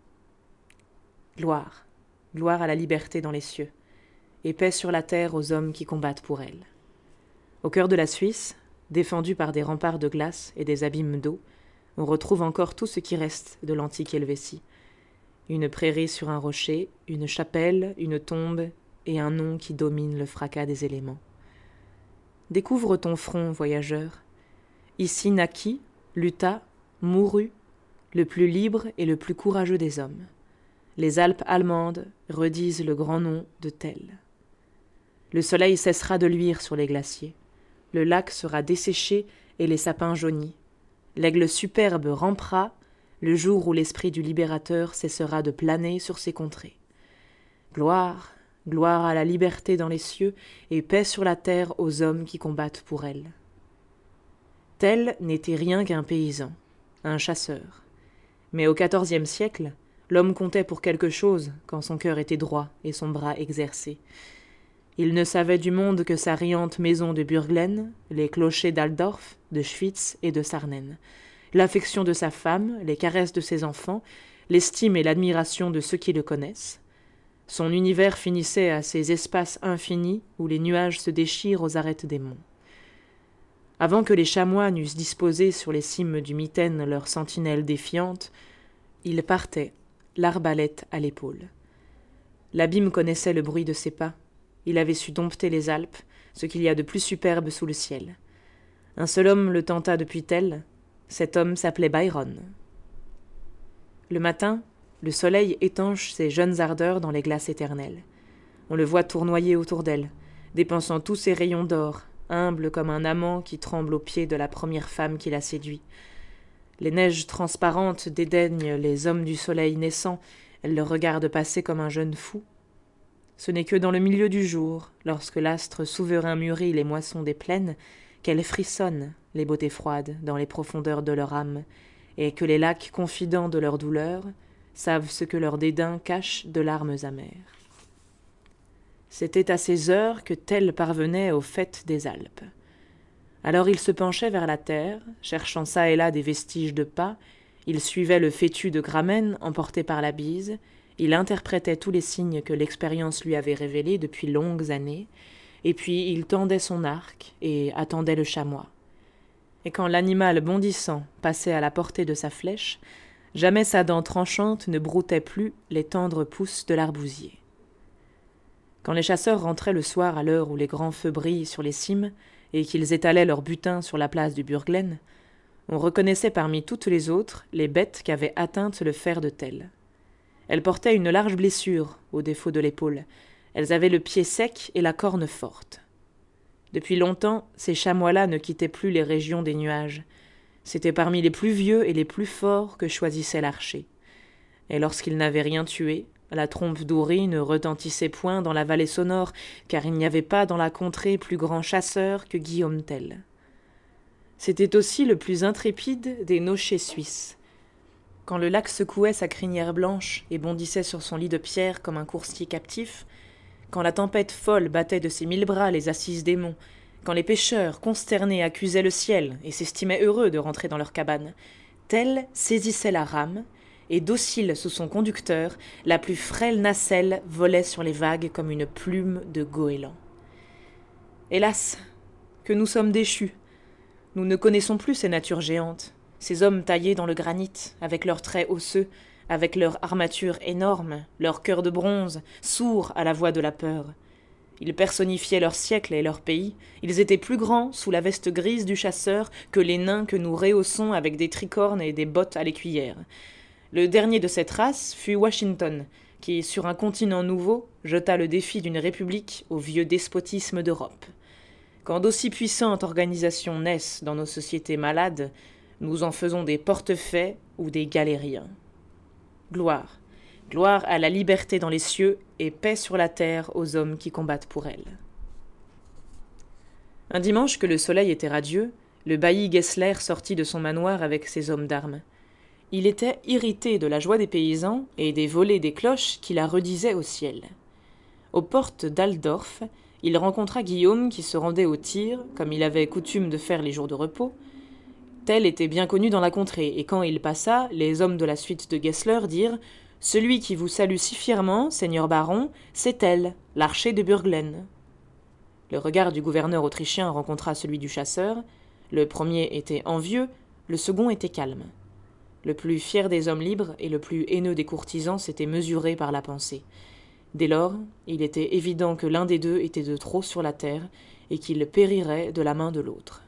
Gloire, gloire à la liberté dans les cieux, et paix sur la terre aux hommes qui combattent pour elle. Au cœur de la Suisse, défendue par des remparts de glace et des abîmes d'eau, on retrouve encore tout ce qui reste de l'antique Helvétie. Une prairie sur un rocher, une chapelle, une tombe et un nom qui domine le fracas des éléments. Découvre ton front, voyageur. Ici naquit, lutta, mourut, le plus libre et le plus courageux des hommes. Les Alpes allemandes redisent le grand nom de Tell. Le soleil cessera de luire sur les glaciers. Le lac sera desséché et les sapins jaunis. L'aigle superbe rampera le jour où l'esprit du libérateur cessera de planer sur ces contrées. Gloire, gloire à la liberté dans les cieux et paix sur la terre aux hommes qui combattent pour elle. Tell n'était rien qu'un paysan, un chasseur. Mais au quatorzième siècle, l'homme comptait pour quelque chose quand son cœur était droit et son bras exercé. Il ne savait du monde que sa riante maison de Burglen, les clochers d'Aldorf, de Schwytz et de Sarnen, l'affection de sa femme, les caresses de ses enfants, l'estime et l'admiration de ceux qui le connaissent. Son univers finissait à ces espaces infinis où les nuages se déchirent aux arêtes des monts. Avant que les chamois n'eussent disposé sur les cimes du Mitaine leurs sentinelles défiantes, il partait, l'arbalète à l'épaule. L'abîme connaissait le bruit de ses pas. Il avait su dompter les Alpes, ce qu'il y a de plus superbe sous le ciel. Un seul homme le tenta depuis Tell. Cet homme s'appelait Byron. Le matin, le soleil étanche ses jeunes ardeurs dans les glaces éternelles. On le voit tournoyer autour d'elle, dépensant tous ses rayons d'or, humble comme un amant qui tremble aux pieds de la première femme qui l'a séduit. Les neiges transparentes dédaignent les hommes du soleil naissant, elles le regardent passer comme un jeune fou. Ce n'est que dans le milieu du jour, lorsque l'astre souverain mûrit les moissons des plaines, qu'elles frissonnent, les beautés froides, dans les profondeurs de leur âme, et que les lacs confidents de leur douleur savent ce que leur dédain cache de larmes amères. C'était à ces heures que Tell parvenait aux fêtes des Alpes. Alors il se penchait vers la terre, cherchant çà et là des vestiges de pas, il suivait le fétu de Gramen emporté par la bise, il interprétait tous les signes que l'expérience lui avait révélés depuis longues années, et puis il tendait son arc et attendait le chamois. Et quand l'animal bondissant passait à la portée de sa flèche, jamais sa dent tranchante ne broutait plus les tendres pousses de l'arbousier. Quand les chasseurs rentraient le soir à l'heure où les grands feux brillent sur les cimes et qu'ils étalaient leur butin sur la place du Burglen, on reconnaissait parmi toutes les autres les bêtes qu'avait atteintes le fer de Tell. Elles portaient une large blessure, au défaut de l'épaule. Elles avaient le pied sec et la corne forte. Depuis longtemps, ces chamois-là ne quittaient plus les régions des nuages. C'était parmi les plus vieux et les plus forts que choisissait l'archer. Et lorsqu'il n'avait rien tué, la trompe d'Oury ne retentissait point dans la vallée sonore, car il n'y avait pas dans la contrée plus grand chasseur que Guillaume Tell. C'était aussi le plus intrépide des nochers suisses. Quand le lac secouait sa crinière blanche et bondissait sur son lit de pierre comme un coursier captif, quand la tempête folle battait de ses mille bras les assises des monts, quand les pêcheurs, consternés, accusaient le ciel et s'estimaient heureux de rentrer dans leurs cabanes, Tell saisissait la rame, et docile sous son conducteur, la plus frêle nacelle volait sur les vagues comme une plume de goéland. Hélas, que nous sommes déchus. Nous ne connaissons plus ces natures géantes, ces hommes taillés dans le granit, avec leurs traits osseux, avec leur armature énorme, leur cœur de bronze, sourds à la voix de la peur. Ils personnifiaient leur siècle et leur pays, ils étaient plus grands, sous la veste grise du chasseur, que les nains que nous rehaussons avec des tricornes et des bottes à l'écuyère. Le dernier de cette race fut Washington, qui, sur un continent nouveau, jeta le défi d'une république au vieux despotisme d'Europe. Quand d'aussi puissantes organisations naissent dans nos sociétés malades, nous en faisons des portefaix ou des galériens. Gloire, gloire à la liberté dans les cieux et paix sur la terre aux hommes qui combattent pour elle. Un dimanche que le soleil était radieux, le bailli Gessler sortit de son manoir avec ses hommes d'armes. Il était irrité de la joie des paysans et des volées des cloches qui la redisaient au ciel. Aux portes d'Aldorf, il rencontra Guillaume qui se rendait au tir, comme il avait coutume de faire les jours de repos. Tel était bien connu dans la contrée, et quand il passa, les hommes de la suite de Gessler dirent « Celui qui vous salue si fièrement, seigneur baron, c'est tel, l'archer de Burglen. » Le regard du gouverneur autrichien rencontra celui du chasseur. Le premier était envieux, le second était calme. Le plus fier des hommes libres et le plus haineux des courtisans s'était mesuré par la pensée. Dès lors, il était évident que l'un des deux était de trop sur la terre et qu'il périrait de la main de l'autre.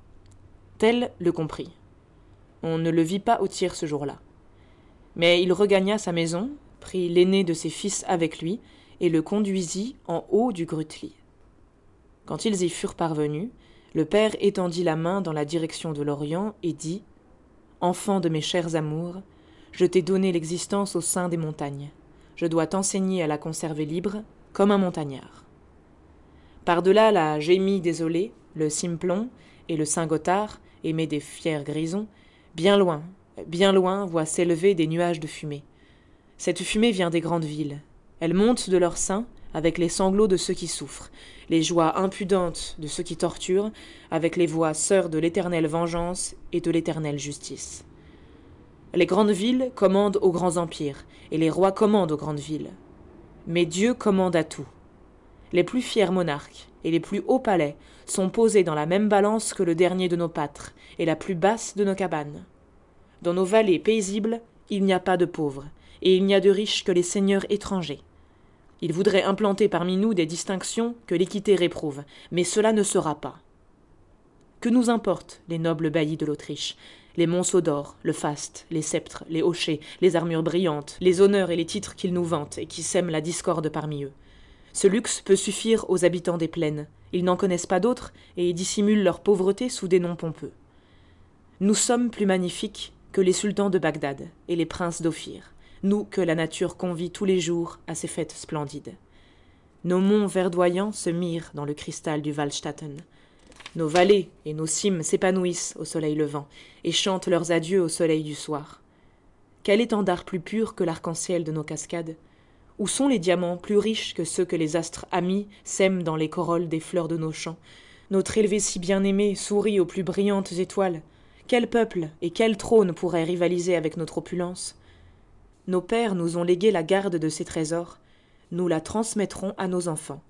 Tel le comprit. On ne le vit pas au tir ce jour-là. Mais il regagna sa maison, prit l'aîné de ses fils avec lui et le conduisit en haut du Grütli. Quand ils y furent parvenus, le père étendit la main dans la direction de l'Orient et dit « Enfant de mes chers amours, je t'ai donné l'existence au sein des montagnes. Je dois t'enseigner à la conserver libre, comme un montagnard. » Par-delà la Gémie désolée, le Simplon et le Saint-Gothard, aimés des fiers grisons, bien loin, bien loin voient s'élever des nuages de fumée. Cette fumée vient des grandes villes. Elle monte de leur sein avec les sanglots de ceux qui souffrent, les joies impudentes de ceux qui torturent, avec les voix sœurs de l'éternelle vengeance et de l'éternelle justice. Les grandes villes commandent aux grands empires, et les rois commandent aux grandes villes. Mais Dieu commande à tout. Les plus fiers monarques et les plus hauts palais sont posés dans la même balance que le dernier de nos pâtres et la plus basse de nos cabanes. Dans nos vallées paisibles, il n'y a pas de pauvres, et il n'y a de riches que les seigneurs étrangers. Ils voudraient implanter parmi nous des distinctions que l'équité réprouve, mais cela ne sera pas. Que nous importent les nobles baillis de l'Autriche, les monceaux d'or, le faste, les sceptres, les hochets, les armures brillantes, les honneurs et les titres qu'ils nous vantent et qui sèment la discorde parmi eux. Ce luxe peut suffire aux habitants des plaines. Ils n'en connaissent pas d'autres et dissimulent leur pauvreté sous des noms pompeux. Nous sommes plus magnifiques que les sultans de Bagdad et les princes d'Ophir, nous que la nature convie tous les jours à ses fêtes splendides. Nos monts verdoyants se mirent dans le cristal du Waldstatten. Nos vallées et nos cimes s'épanouissent au soleil levant et chantent leurs adieux au soleil du soir. Quel étendard plus pur que l'arc-en-ciel de nos cascades? Où sont les diamants plus riches que ceux que les astres amis sèment dans les corolles des fleurs de nos champs? Notre élevé si bien-aimé sourit aux plus brillantes étoiles. Quel peuple et quel trône pourrait rivaliser avec notre opulence? Nos pères nous ont légué la garde de ces trésors. Nous la transmettrons à nos enfants.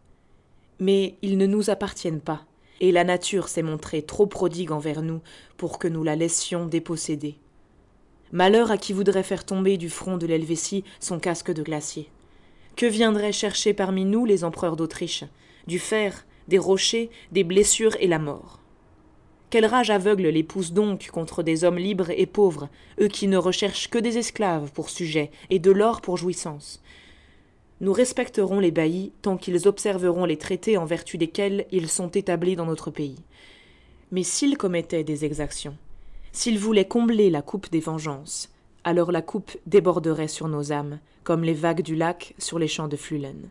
Mais ils ne nous appartiennent pas, et la nature s'est montrée trop prodigue envers nous pour que nous la laissions déposséder. Malheur à qui voudrait faire tomber du front de l'Helvétie son casque de glacier. Que viendraient chercher parmi nous les empereurs d'Autriche? Du fer, des rochers, des blessures et la mort. Quelle rage aveugle les pousse donc contre des hommes libres et pauvres, eux qui ne recherchent que des esclaves pour sujets et de l'or pour jouissance? Nous respecterons les baillis tant qu'ils observeront les traités en vertu desquels ils sont établis dans notre pays. Mais s'ils commettaient des exactions, s'ils voulaient combler la coupe des vengeances, alors la coupe déborderait sur nos âmes, comme les vagues du lac sur les champs de Flulen.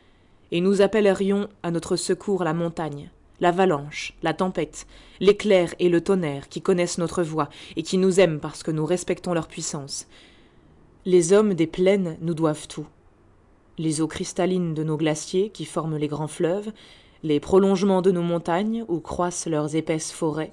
Et nous appellerions à notre secours la montagne, l'avalanche, la tempête, l'éclair et le tonnerre qui connaissent notre voix et qui nous aiment parce que nous respectons leur puissance. Les hommes des plaines nous doivent tout. Les eaux cristallines de nos glaciers qui forment les grands fleuves, les prolongements de nos montagnes où croissent leurs épaisses forêts.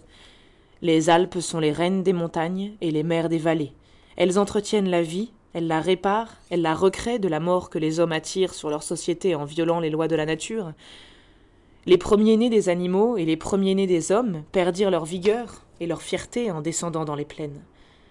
Les Alpes sont les reines des montagnes et les mers des vallées. Elles entretiennent la vie, elles la réparent, elles la recréent de la mort que les hommes attirent sur leur société en violant les lois de la nature. Les premiers-nés des animaux et les premiers-nés des hommes perdirent leur vigueur et leur fierté en descendant dans les plaines.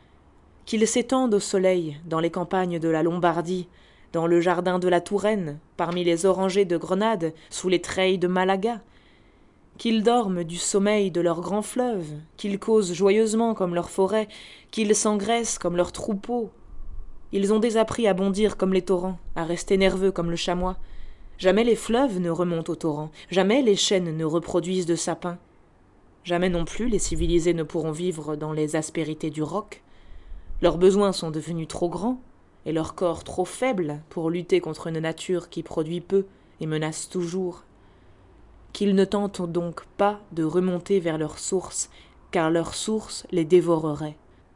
Qu'ils s'étendent au soleil dans les campagnes de la Lombardie, dans le jardin de la Touraine, parmi les orangers de Grenade, sous les treilles de Malaga, qu'ils dorment du sommeil de leurs grands fleuves, qu'ils causent joyeusement comme leurs forêts, qu'ils s'engraissent comme leurs troupeaux. Ils ont désappris à bondir comme les torrents, à rester nerveux comme le chamois. Jamais les fleuves ne remontent au torrent, jamais les chênes ne reproduisent de sapins. Jamais non plus les civilisés ne pourront vivre dans les aspérités du roc. Leurs besoins sont devenus trop grands, et leur corps trop faible pour lutter contre une nature qui produit peu et menace toujours. Qu'ils ne tentent donc pas de remonter vers leur source, car leur source les dévorerait.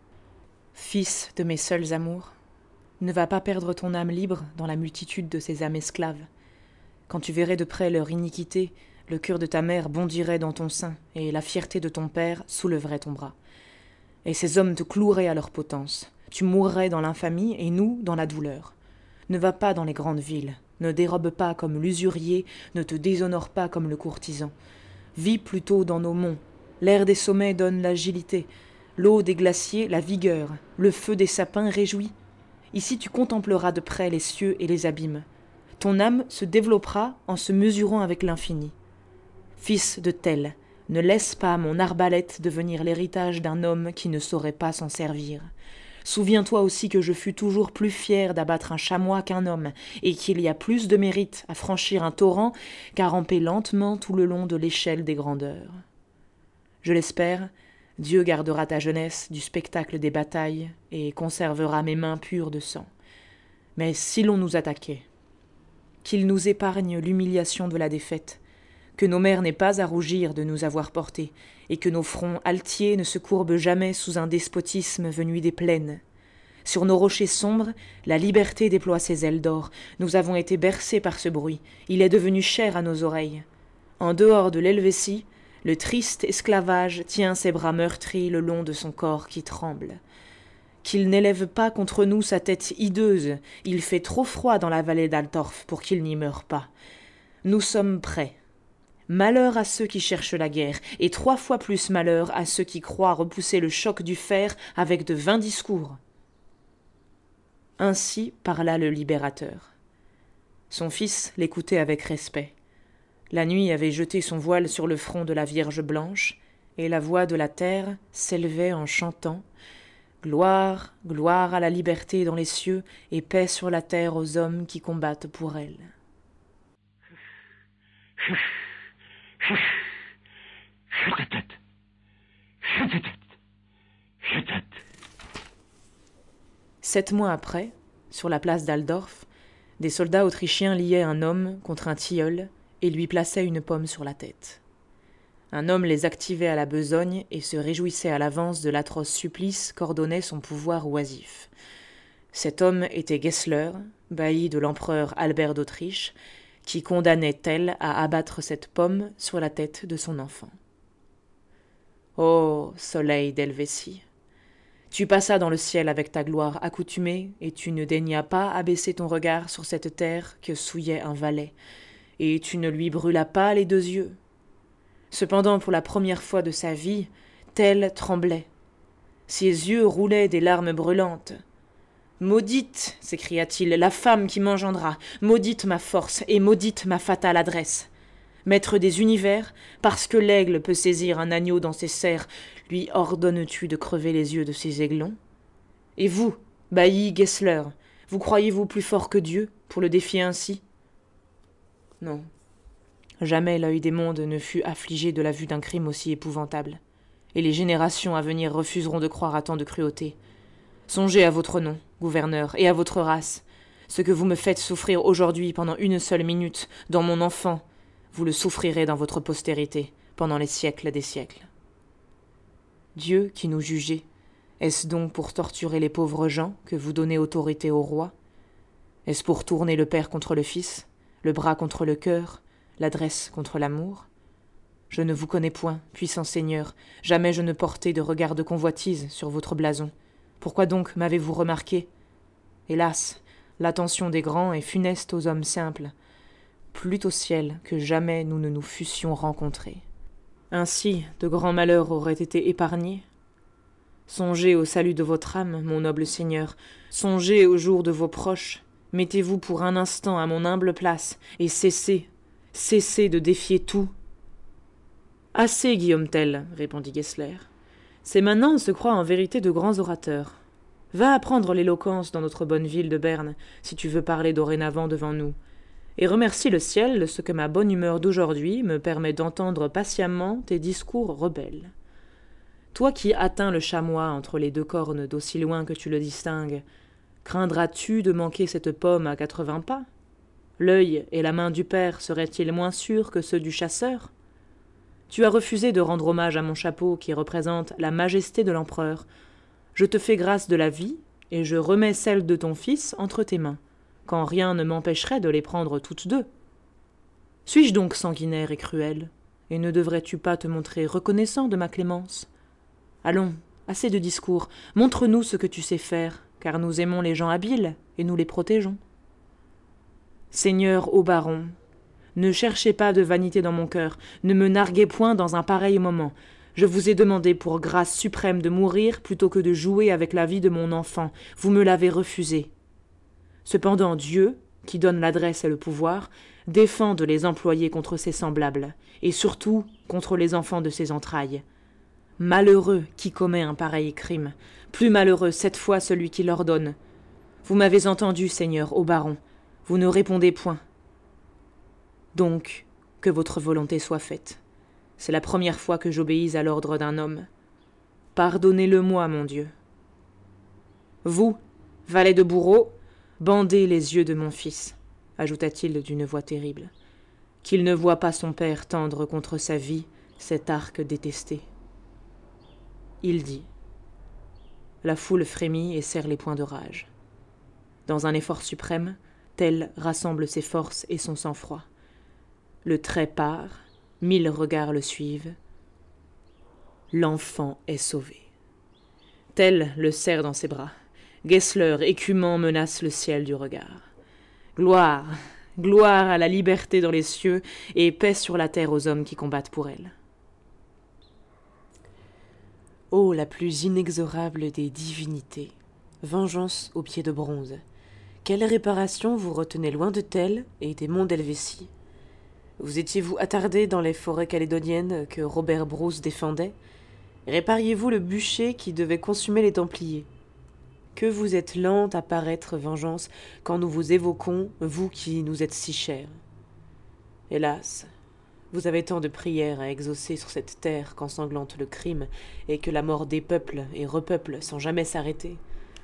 Fils de mes seuls amours, ne va pas perdre ton âme libre dans la multitude de ces âmes esclaves. Quand tu verrais de près leur iniquité, le cœur de ta mère bondirait dans ton sein, et la fierté de ton père souleverait ton bras. Et ces hommes te cloueraient à leur potence. Tu mourrais dans l'infamie, et nous dans la douleur. Ne va pas dans les grandes villes, ne dérobe pas comme l'usurier, ne te déshonore pas comme le courtisan. Vis plutôt dans nos monts. L'air des sommets donne l'agilité, l'eau des glaciers la vigueur, le feu des sapins réjouit. Ici tu contempleras de près les cieux et les abîmes. Ton âme se développera en se mesurant avec l'infini. Fils de tel, ne laisse pas mon arbalète devenir l'héritage d'un homme qui ne saurait pas s'en servir. Souviens-toi aussi que je fus toujours plus fier d'abattre un chamois qu'un homme, et qu'il y a plus de mérite à franchir un torrent qu'à ramper lentement tout le long de l'échelle des grandeurs. Je l'espère, Dieu gardera ta jeunesse du spectacle des batailles et conservera mes mains pures de sang. Mais si l'on nous attaquait, qu'il nous épargne l'humiliation de la défaite, que nos mères n'aient pas à rougir de nous avoir portés, et que nos fronts altiers ne se courbent jamais sous un despotisme venu des plaines. Sur nos rochers sombres, la liberté déploie ses ailes d'or. Nous avons été bercés par ce bruit. Il est devenu cher à nos oreilles. En dehors de l'Helvétie, le triste esclavage tient ses bras meurtris le long de son corps qui tremble. Qu'il n'élève pas contre nous sa tête hideuse. Il fait trop froid dans la vallée d'Altorf pour qu'il n'y meure pas. Nous sommes prêts. Malheur à ceux qui cherchent la guerre, et trois fois plus malheur à ceux qui croient repousser le choc du fer avec de vains discours. Ainsi parla le libérateur. Son fils l'écoutait avec respect. La nuit avait jeté son voile sur le front de la Vierge blanche, et la voix de la terre s'élevait en chantant « Gloire, gloire à la liberté dans les cieux, et paix sur la terre aux hommes qui combattent pour elle. » Sept mois après, sur la place d'Aldorf, des soldats autrichiens liaient un homme contre un tilleul et lui plaçaient une pomme sur la tête. Un homme les activait à la besogne et se réjouissait à l'avance de l'atroce supplice qu'ordonnait son pouvoir oisif. Cet homme était Gessler, bailli de l'empereur Albert d'Autriche, qui condamnait Tell à abattre cette pomme sur la tête de son enfant. Ô soleil d'Helvétie, tu passas dans le ciel avec ta gloire accoutumée, et tu ne daignas pas abaisser ton regard sur cette terre que souillait un valet, et tu ne lui brûlas pas les deux yeux. Cependant, pour la première fois de sa vie, Tell tremblait. Ses yeux roulaient des larmes brûlantes. « Maudite, s'écria-t-il, la femme qui m'engendra, maudite ma force et maudite ma fatale adresse. Maître des univers, parce que l'aigle peut saisir un agneau dans ses serres, lui ordonnes-tu de crever les yeux de ses aiglons? Et vous, bailli Gessler, vous croyez-vous plus fort que Dieu pour le défier ainsi? Non. Jamais l'œil des mondes ne fut affligé de la vue d'un crime aussi épouvantable, et les générations à venir refuseront de croire à tant de cruauté. Songez à votre nom, gouverneur, et à votre race. Ce que vous me faites souffrir aujourd'hui pendant une seule minute, dans mon enfant, vous le souffrirez dans votre postérité, pendant les siècles des siècles. Dieu qui nous jugeait, est-ce donc pour torturer les pauvres gens que vous donnez autorité au roi? Est-ce pour tourner le père contre le fils, le bras contre le cœur, l'adresse contre l'amour? Je ne vous connais point, puissant Seigneur, jamais je ne portai de regard de convoitise sur votre blason. Pourquoi donc m'avez-vous remarqué? Hélas, l'attention des grands est funeste aux hommes simples. Plût au ciel que jamais nous ne nous fussions rencontrés. Ainsi, de grands malheurs auraient été épargnés. Songez au salut de votre âme, mon noble Seigneur. Songez au jour de vos proches. Mettez-vous pour un instant à mon humble place, et cessez, cessez de défier tout. « Assez, Guillaume Tell, répondit Gessler. C'est maintenant on se croit en vérité de grands orateurs. Va apprendre l'éloquence dans notre bonne ville de Berne, si tu veux parler dorénavant devant nous, et remercie le ciel de ce que ma bonne humeur d'aujourd'hui me permet d'entendre patiemment tes discours rebelles. Toi qui atteins le chamois entre les deux cornes d'aussi loin que tu le distingues, craindras-tu de manquer cette pomme à quatre-vingts pas? L'œil et la main du père seraient-ils moins sûrs que ceux du chasseur? Tu as refusé de rendre hommage à mon chapeau qui représente la majesté de l'empereur. Je te fais grâce de la vie, et je remets celle de ton fils entre tes mains, quand rien ne m'empêcherait de les prendre toutes deux. Suis-je donc sanguinaire et cruel, et ne devrais-tu pas te montrer reconnaissant de ma clémence? Allons, assez de discours, montre-nous ce que tu sais faire, car nous aimons les gens habiles, et nous les protégeons. Seigneur ô baron, ne cherchez pas de vanité dans mon cœur, ne me narguez point dans un pareil moment. Je vous ai demandé pour grâce suprême de mourir plutôt que de jouer avec la vie de mon enfant. Vous me l'avez refusé. Cependant Dieu, qui donne l'adresse et le pouvoir, défend de les employer contre ses semblables, et surtout contre les enfants de ses entrailles. Malheureux qui commet un pareil crime, plus malheureux cette fois celui qui l'ordonne. Vous m'avez entendu, Seigneur, ô baron, vous ne répondez point. Donc, que votre volonté soit faite. C'est la première fois que j'obéis à l'ordre d'un homme. Pardonnez-le-moi, mon Dieu. Vous, valet de bourreau, bandez les yeux de mon fils, ajouta-t-il d'une voix terrible, qu'il ne voie pas son père tendre contre sa vie cet arc détesté. Il dit. La foule frémit et serre les poings de rage. Dans un effort suprême, Tell rassemble ses forces et son sang-froid. Le trait part, mille regards le suivent. L'enfant est sauvé. Tell le serre dans ses bras. Gessler, écumant, menace le ciel du regard. Gloire, gloire à la liberté dans les cieux et paix sur la terre aux hommes qui combattent pour elle. Ô la plus inexorable des divinités, vengeance aux pieds de bronze, quelle réparation vous retenez loin de Tell et des monts d'Helvétie? Vous étiez-vous attardé dans les forêts calédoniennes que Robert Bruce défendait? Répariez-vous le bûcher qui devait consumer les Templiers? Que vous êtes lente à paraître, vengeance, quand nous vous évoquons, vous qui nous êtes si chers. Hélas, vous avez tant de prières à exaucer sur cette terre qu'ensanglante le crime, et que la mort dépeuple et repeuple sans jamais s'arrêter.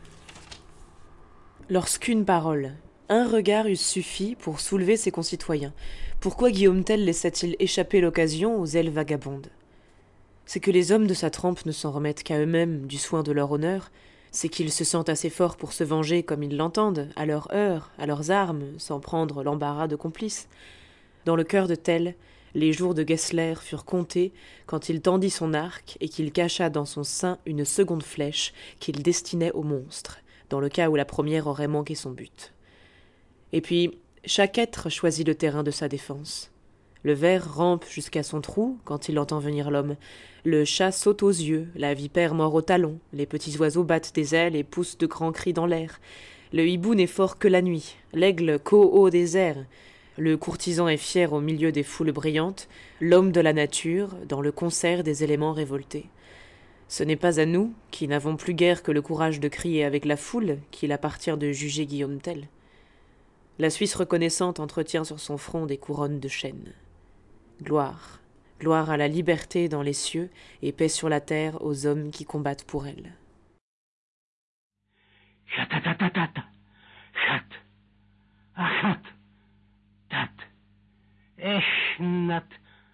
Lorsqu'une parole, un regard eût suffi pour soulever ses concitoyens, pourquoi Guillaume Tell laissa-t-il échapper l'occasion aux ailes vagabondes? C'est que les hommes de sa trempe ne s'en remettent qu'à eux-mêmes du soin de leur honneur, c'est qu'ils se sentent assez forts pour se venger comme ils l'entendent, à leur heure, à leurs armes, sans prendre l'embarras de complices. Dans le cœur de Tell, les jours de Gessler furent comptés quand il tendit son arc et qu'il cacha dans son sein une seconde flèche qu'il destinait au monstre, dans le cas où la première aurait manqué son but. Et puis, chaque être choisit le terrain de sa défense. Le ver rampe jusqu'à son trou quand il entend venir l'homme. Le chat saute aux yeux, la vipère mord au talon, les petits oiseaux battent des ailes et poussent de grands cris dans l'air. Le hibou n'est fort que la nuit, l'aigle qu'au haut des airs. Le courtisan est fier au milieu des foules brillantes, l'homme de la nature dans le concert des éléments révoltés. Ce n'est pas à nous, qui n'avons plus guère que le courage de crier avec la foule, qu'il appartient de juger Guillaume Tell. La Suisse reconnaissante entretient sur son front des couronnes de chêne. Gloire, gloire à la liberté dans les cieux et paix sur la terre aux hommes qui combattent pour elle. Chatatatata, chat, achat, tat, echnat,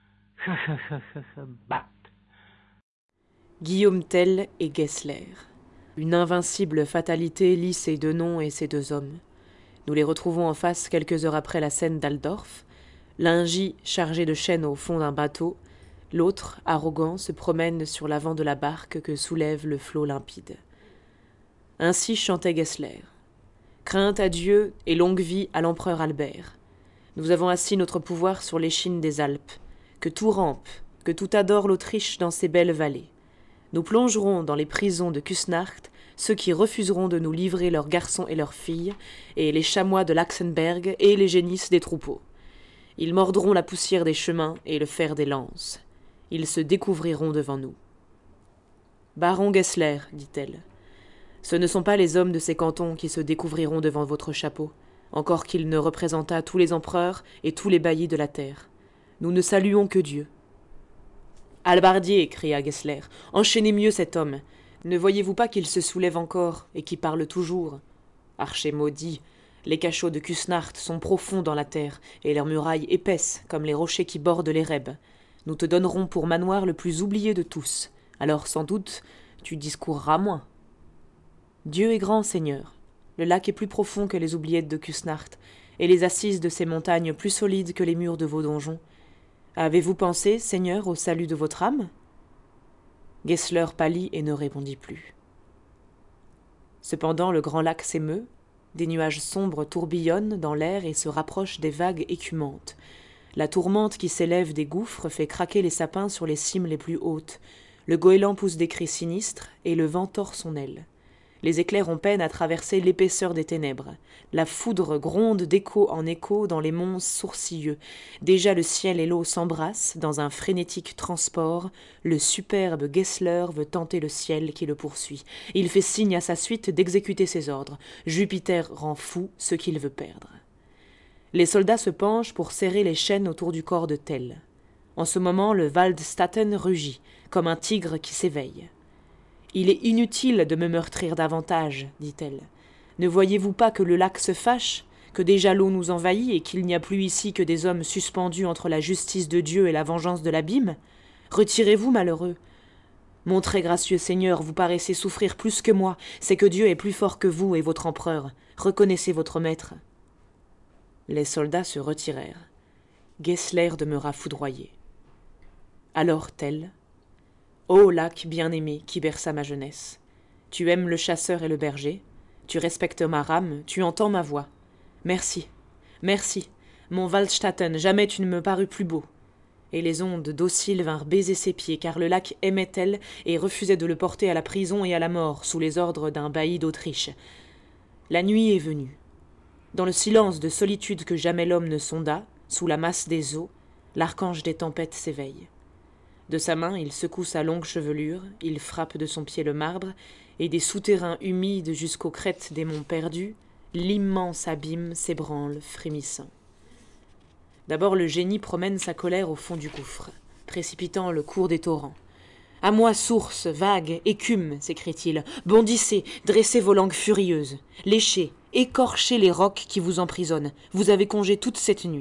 bat. Guillaume Tell et Gessler. Une invincible fatalité lie ces deux noms et ces deux hommes. Nous les retrouvons en face quelques heures après la scène d'Aldorf. L'un gît chargé de chêne au fond d'un bateau, l'autre, arrogant, se promène sur l'avant de la barque que soulève le flot limpide. Ainsi chantait Gessler. Crainte à Dieu et longue vie à l'empereur Albert. Nous avons assis notre pouvoir sur l'échine des Alpes. Que tout rampe, que tout adore l'Autriche dans ses belles vallées. Nous plongerons dans les prisons de Küsnacht ceux qui refuseront de nous livrer leurs garçons et leurs filles, et les chamois de l'Axenberg et les génisses des troupeaux. Ils mordront la poussière des chemins et le fer des lances. Ils se découvriront devant nous. « Baron Gessler, dit-elle, Ce ne sont pas les hommes de ces cantons qui se découvriront devant votre chapeau, encore qu'il ne représentât tous les empereurs et tous les baillis de la terre. Nous ne saluons que Dieu. « Hallebardier !» cria Gessler, « enchaînez mieux cet homme. Ne voyez-vous pas qu'il se soulève encore et qui parle toujours? Archer maudit, les cachots de Küssnacht sont profonds dans la terre et leurs murailles épaisses comme les rochers qui bordent les Rebs. Nous te donnerons pour manoir le plus oublié de tous. Alors sans doute, tu discourras moins. Dieu est grand, Seigneur. Le lac est plus profond que les oubliettes de Küssnacht, et les assises de ces montagnes plus solides que les murs de vos donjons. Avez-vous pensé, Seigneur, au salut de votre âme? Gessler pâlit et ne répondit plus. Cependant le grand lac s'émeut, des nuages sombres tourbillonnent dans l'air et se rapprochent des vagues écumantes. La tourmente qui s'élève des gouffres fait craquer les sapins sur les cimes les plus hautes. Le goéland pousse des cris sinistres et le vent tord son aile. Les éclairs ont peine à traverser l'épaisseur des ténèbres. La foudre gronde d'écho en écho dans les monts sourcilleux. Déjà le ciel et l'eau s'embrassent dans un frénétique transport. Le superbe Gessler veut tenter le ciel qui le poursuit. Il fait signe à sa suite d'exécuter ses ordres. Jupiter rend fou ce qu'il veut perdre. Les soldats se penchent pour serrer les chaînes autour du corps de Tell. En ce moment, le Waldstatten rugit, comme un tigre qui s'éveille. « Il est inutile de me meurtrir davantage, dit-elle. Ne voyez-vous pas que le lac se fâche, que déjà l'eau nous envahit et qu'il n'y a plus ici que des hommes suspendus entre la justice de Dieu et la vengeance de l'abîme? Retirez-vous, malheureux. Mon très gracieux Seigneur, vous paraissez souffrir plus que moi, c'est que Dieu est plus fort que vous et votre empereur. Reconnaissez votre maître. » Les soldats se retirèrent. Gessler demeura foudroyé. Alors Tell: « Ô lac bien-aimé qui berça ma jeunesse, tu aimes le chasseur et le berger, tu respectes ma rame, tu entends ma voix. Merci, merci, mon Waldstatten, jamais tu ne me parus plus beau. » Et les ondes dociles vinrent baiser ses pieds, car le lac aimait Tell et refusait de le porter à la prison et à la mort, sous les ordres d'un bailli d'Autriche. La nuit est venue. Dans le silence de solitude que jamais l'homme ne sonda, sous la masse des eaux, l'archange des tempêtes s'éveille. De sa main, il secoue sa longue chevelure, il frappe de son pied le marbre, et des souterrains humides jusqu'aux crêtes des monts perdus, l'immense abîme s'ébranle frémissant. D'abord le génie promène sa colère au fond du gouffre, précipitant le cours des torrents. « À moi, source, vague, écume !» s'écrie-t-il. « Bondissez, dressez vos langues furieuses, léchez, écorchez les rocs qui vous emprisonnent. Vous avez congé toute cette nuit. »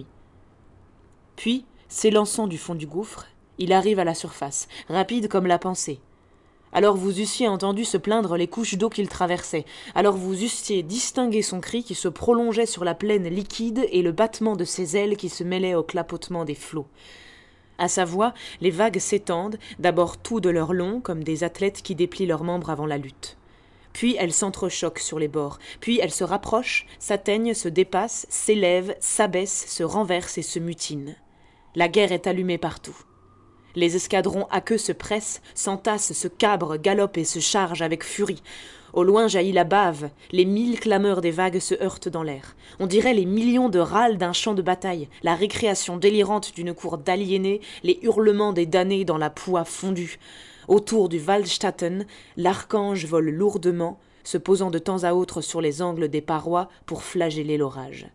Puis, s'élançant du fond du gouffre, il arrive à la surface, rapide comme la pensée. Alors vous eussiez entendu se plaindre les couches d'eau qu'il traversait. Alors vous eussiez distingué son cri qui se prolongeait sur la plaine liquide et le battement de ses ailes qui se mêlait au clapotement des flots. À sa voix, les vagues s'étendent, d'abord tout de leur long, comme des athlètes qui déplient leurs membres avant la lutte. Puis elles s'entrechoquent sur les bords, puis elles se rapprochent, s'atteignent, se dépassent, s'élèvent, s'abaissent, se renversent et se mutinent. La guerre est allumée partout. Les escadrons à queue se pressent, s'entassent, se cabrent, galopent et se chargent avec furie. Au loin jaillit la bave, les mille clameurs des vagues se heurtent dans l'air. On dirait les millions de râles d'un champ de bataille, la récréation délirante d'une cour d'aliénés, les hurlements des damnés dans la poix fondue. Autour du Waldstatten, l'archange vole lourdement, se posant de temps à autre sur les angles des parois pour flageller l'orage.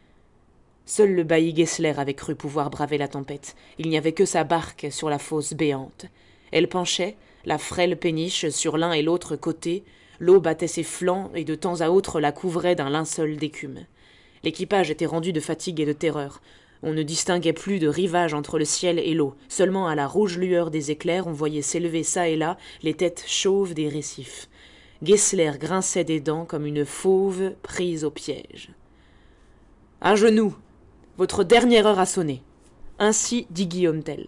Seul le bailli Gessler avait cru pouvoir braver la tempête. Il n'y avait que sa barque sur la fosse béante. Elle penchait, la frêle péniche sur l'un et l'autre côté. L'eau battait ses flancs et de temps à autre la couvrait d'un linceul d'écume. L'équipage était rendu de fatigue et de terreur. On ne distinguait plus de rivage entre le ciel et l'eau. Seulement à la rouge lueur des éclairs, on voyait s'élever çà et là les têtes chauves des récifs. Gessler grinçait des dents comme une fauve prise au piège. « À genoux ! Votre dernière heure a sonné. » Ainsi dit Guillaume Tell.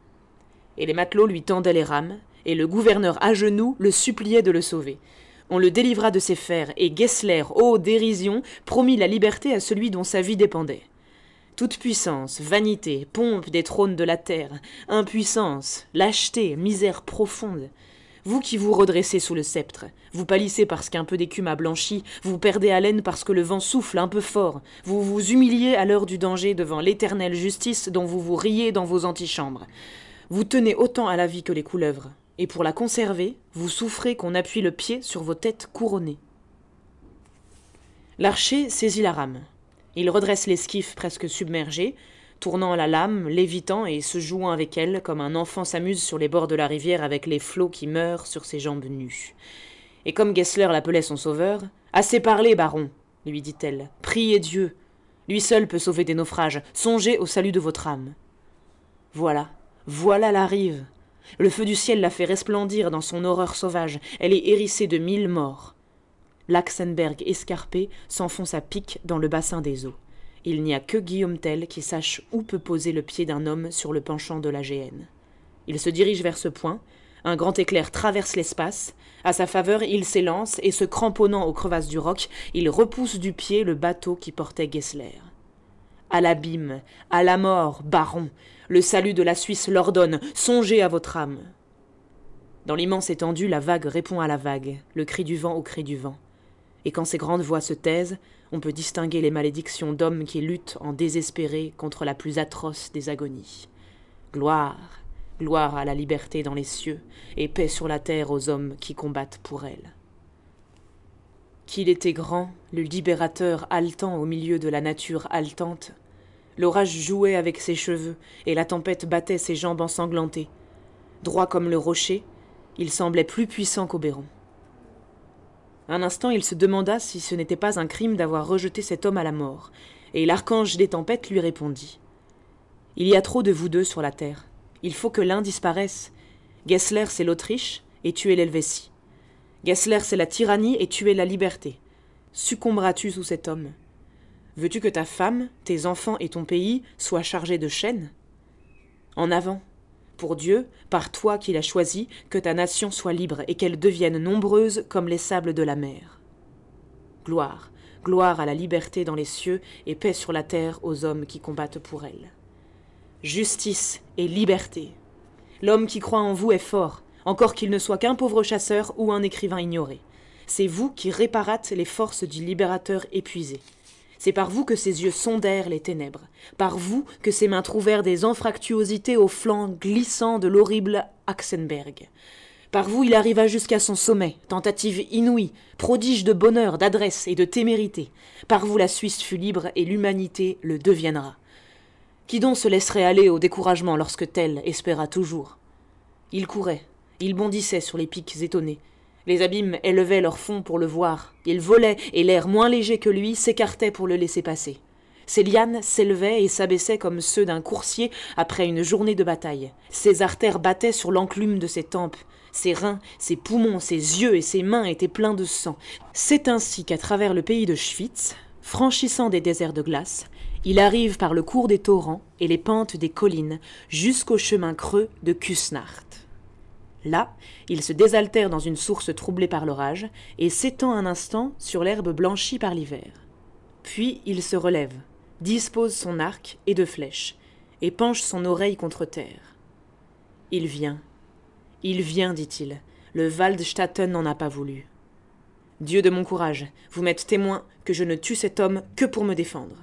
Et les matelots lui tendaient les rames, et le gouverneur à genoux le suppliait de le sauver. On le délivra de ses fers, et Gessler, ô dérision, promit la liberté à celui dont sa vie dépendait. Toute puissance, vanité, pompe des trônes de la terre, impuissance, lâcheté, misère profonde. Vous qui vous redressez sous le sceptre, vous pâlissez parce qu'un peu d'écume a blanchi, vous perdez haleine parce que le vent souffle un peu fort, vous vous humiliez à l'heure du danger devant l'éternelle justice dont vous vous riez dans vos antichambres. Vous tenez autant à la vie que les couleuvres, et pour la conserver, vous souffrez qu'on appuie le pied sur vos têtes couronnées. » L'archer saisit la rame. Il redresse l'esquif presque submergé, tournant la lame, l'évitant et se jouant avec elle comme un enfant s'amuse sur les bords de la rivière avec les flots qui meurent sur ses jambes nues. Et comme Gessler l'appelait son sauveur, « Assez parlé, baron !» lui dit-elle. « Priez Dieu. Lui seul peut sauver des naufrages. Songez au salut de votre âme. » Voilà, voilà la rive. Le feu du ciel la fait resplendir dans son horreur sauvage. Elle est hérissée de mille morts. L'Axenberg escarpé s'enfonce à pic dans le bassin des eaux. Il n'y a que Guillaume Tell qui sache où peut poser le pied d'un homme sur le penchant de la Géhenne. Il se dirige vers ce point. Un grand éclair traverse l'espace. À sa faveur, il s'élance et, se cramponnant aux crevasses du roc, il repousse du pied le bateau qui portait Gessler. À l'abîme, à la mort, baron, le salut de la Suisse l'ordonne, songez à votre âme. Dans l'immense étendue, la vague répond à la vague, le cri du vent au cri du vent. Et quand ces grandes voix se taisent, on peut distinguer les malédictions d'hommes qui luttent en désespérés contre la plus atroce des agonies. Gloire, gloire à la liberté dans les cieux, et paix sur la terre aux hommes qui combattent pour elle. Qu'il était grand, le libérateur haletant au milieu de la nature haletante. L'orage jouait avec ses cheveux, et la tempête battait ses jambes ensanglantées. Droit comme le rocher, il semblait plus puissant qu'Oberon. Un instant, il se demanda si ce n'était pas un crime d'avoir rejeté cet homme à la mort, et l'archange des tempêtes lui répondit. « Il y a trop de vous deux sur la terre. Il faut que l'un disparaisse. Gessler, c'est l'Autriche, et tu es l'Helvétie. Gessler, c'est la tyrannie, et tu es la liberté. Succomberas-tu sous cet homme? Veux-tu que ta femme, tes enfants et ton pays soient chargés de chaînes? En avant! Pour Dieu, par toi qui l'as choisi, que ta nation soit libre et qu'elle devienne nombreuse comme les sables de la mer. Gloire, gloire à la liberté dans les cieux et paix sur la terre aux hommes qui combattent pour elle. Justice et liberté. L'homme qui croit en vous est fort, encore qu'il ne soit qu'un pauvre chasseur ou un écrivain ignoré. C'est vous qui réparâtes les forces du libérateur épuisé. C'est par vous que ses yeux sondèrent les ténèbres, par vous que ses mains trouvèrent des anfractuosités aux flancs glissants de l'horrible Axenberg. Par vous il arriva jusqu'à son sommet, tentative inouïe, prodige de bonheur, d'adresse et de témérité. Par vous la Suisse fut libre et l'humanité le deviendra. Qui donc se laisserait aller au découragement lorsque Tell espéra toujours? Il courait, il bondissait sur les pics étonnés. Les abîmes élevaient leur fond pour le voir. Il volait, et l'air moins léger que lui s'écartait pour le laisser passer. Ses lianes s'élevaient et s'abaissaient comme ceux d'un coursier après une journée de bataille. Ses artères battaient sur l'enclume de ses tempes. Ses reins, ses poumons, ses yeux et ses mains étaient pleins de sang. C'est ainsi qu'à travers le pays de Schwytz, franchissant des déserts de glace, il arrive par le cours des torrents et les pentes des collines jusqu'au chemin creux de Küssnacht. Là, il se désaltère dans une source troublée par l'orage et s'étend un instant sur l'herbe blanchie par l'hiver. Puis il se relève, dispose son arc et deux flèches, et penche son oreille contre terre. Il vient, il vient, dit-il, le Waldstatten n'en a pas voulu. Dieu de mon courage, vous m'êtes témoin que je ne tue cet homme que pour me défendre.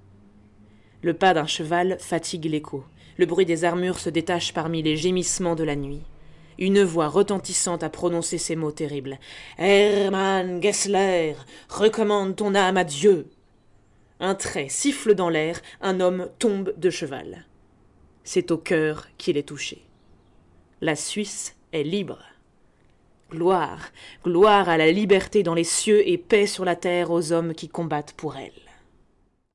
Le pas d'un cheval fatigue l'écho, le bruit des armures se détache parmi les gémissements de la nuit. Une voix retentissante a prononcé ces mots terribles. « Hermann Gessler, recommande ton âme à Dieu !» Un trait siffle dans l'air, un homme tombe de cheval. C'est au cœur qu'il est touché. La Suisse est libre. Gloire, gloire à la liberté dans les cieux et paix sur la terre aux hommes qui combattent pour elle.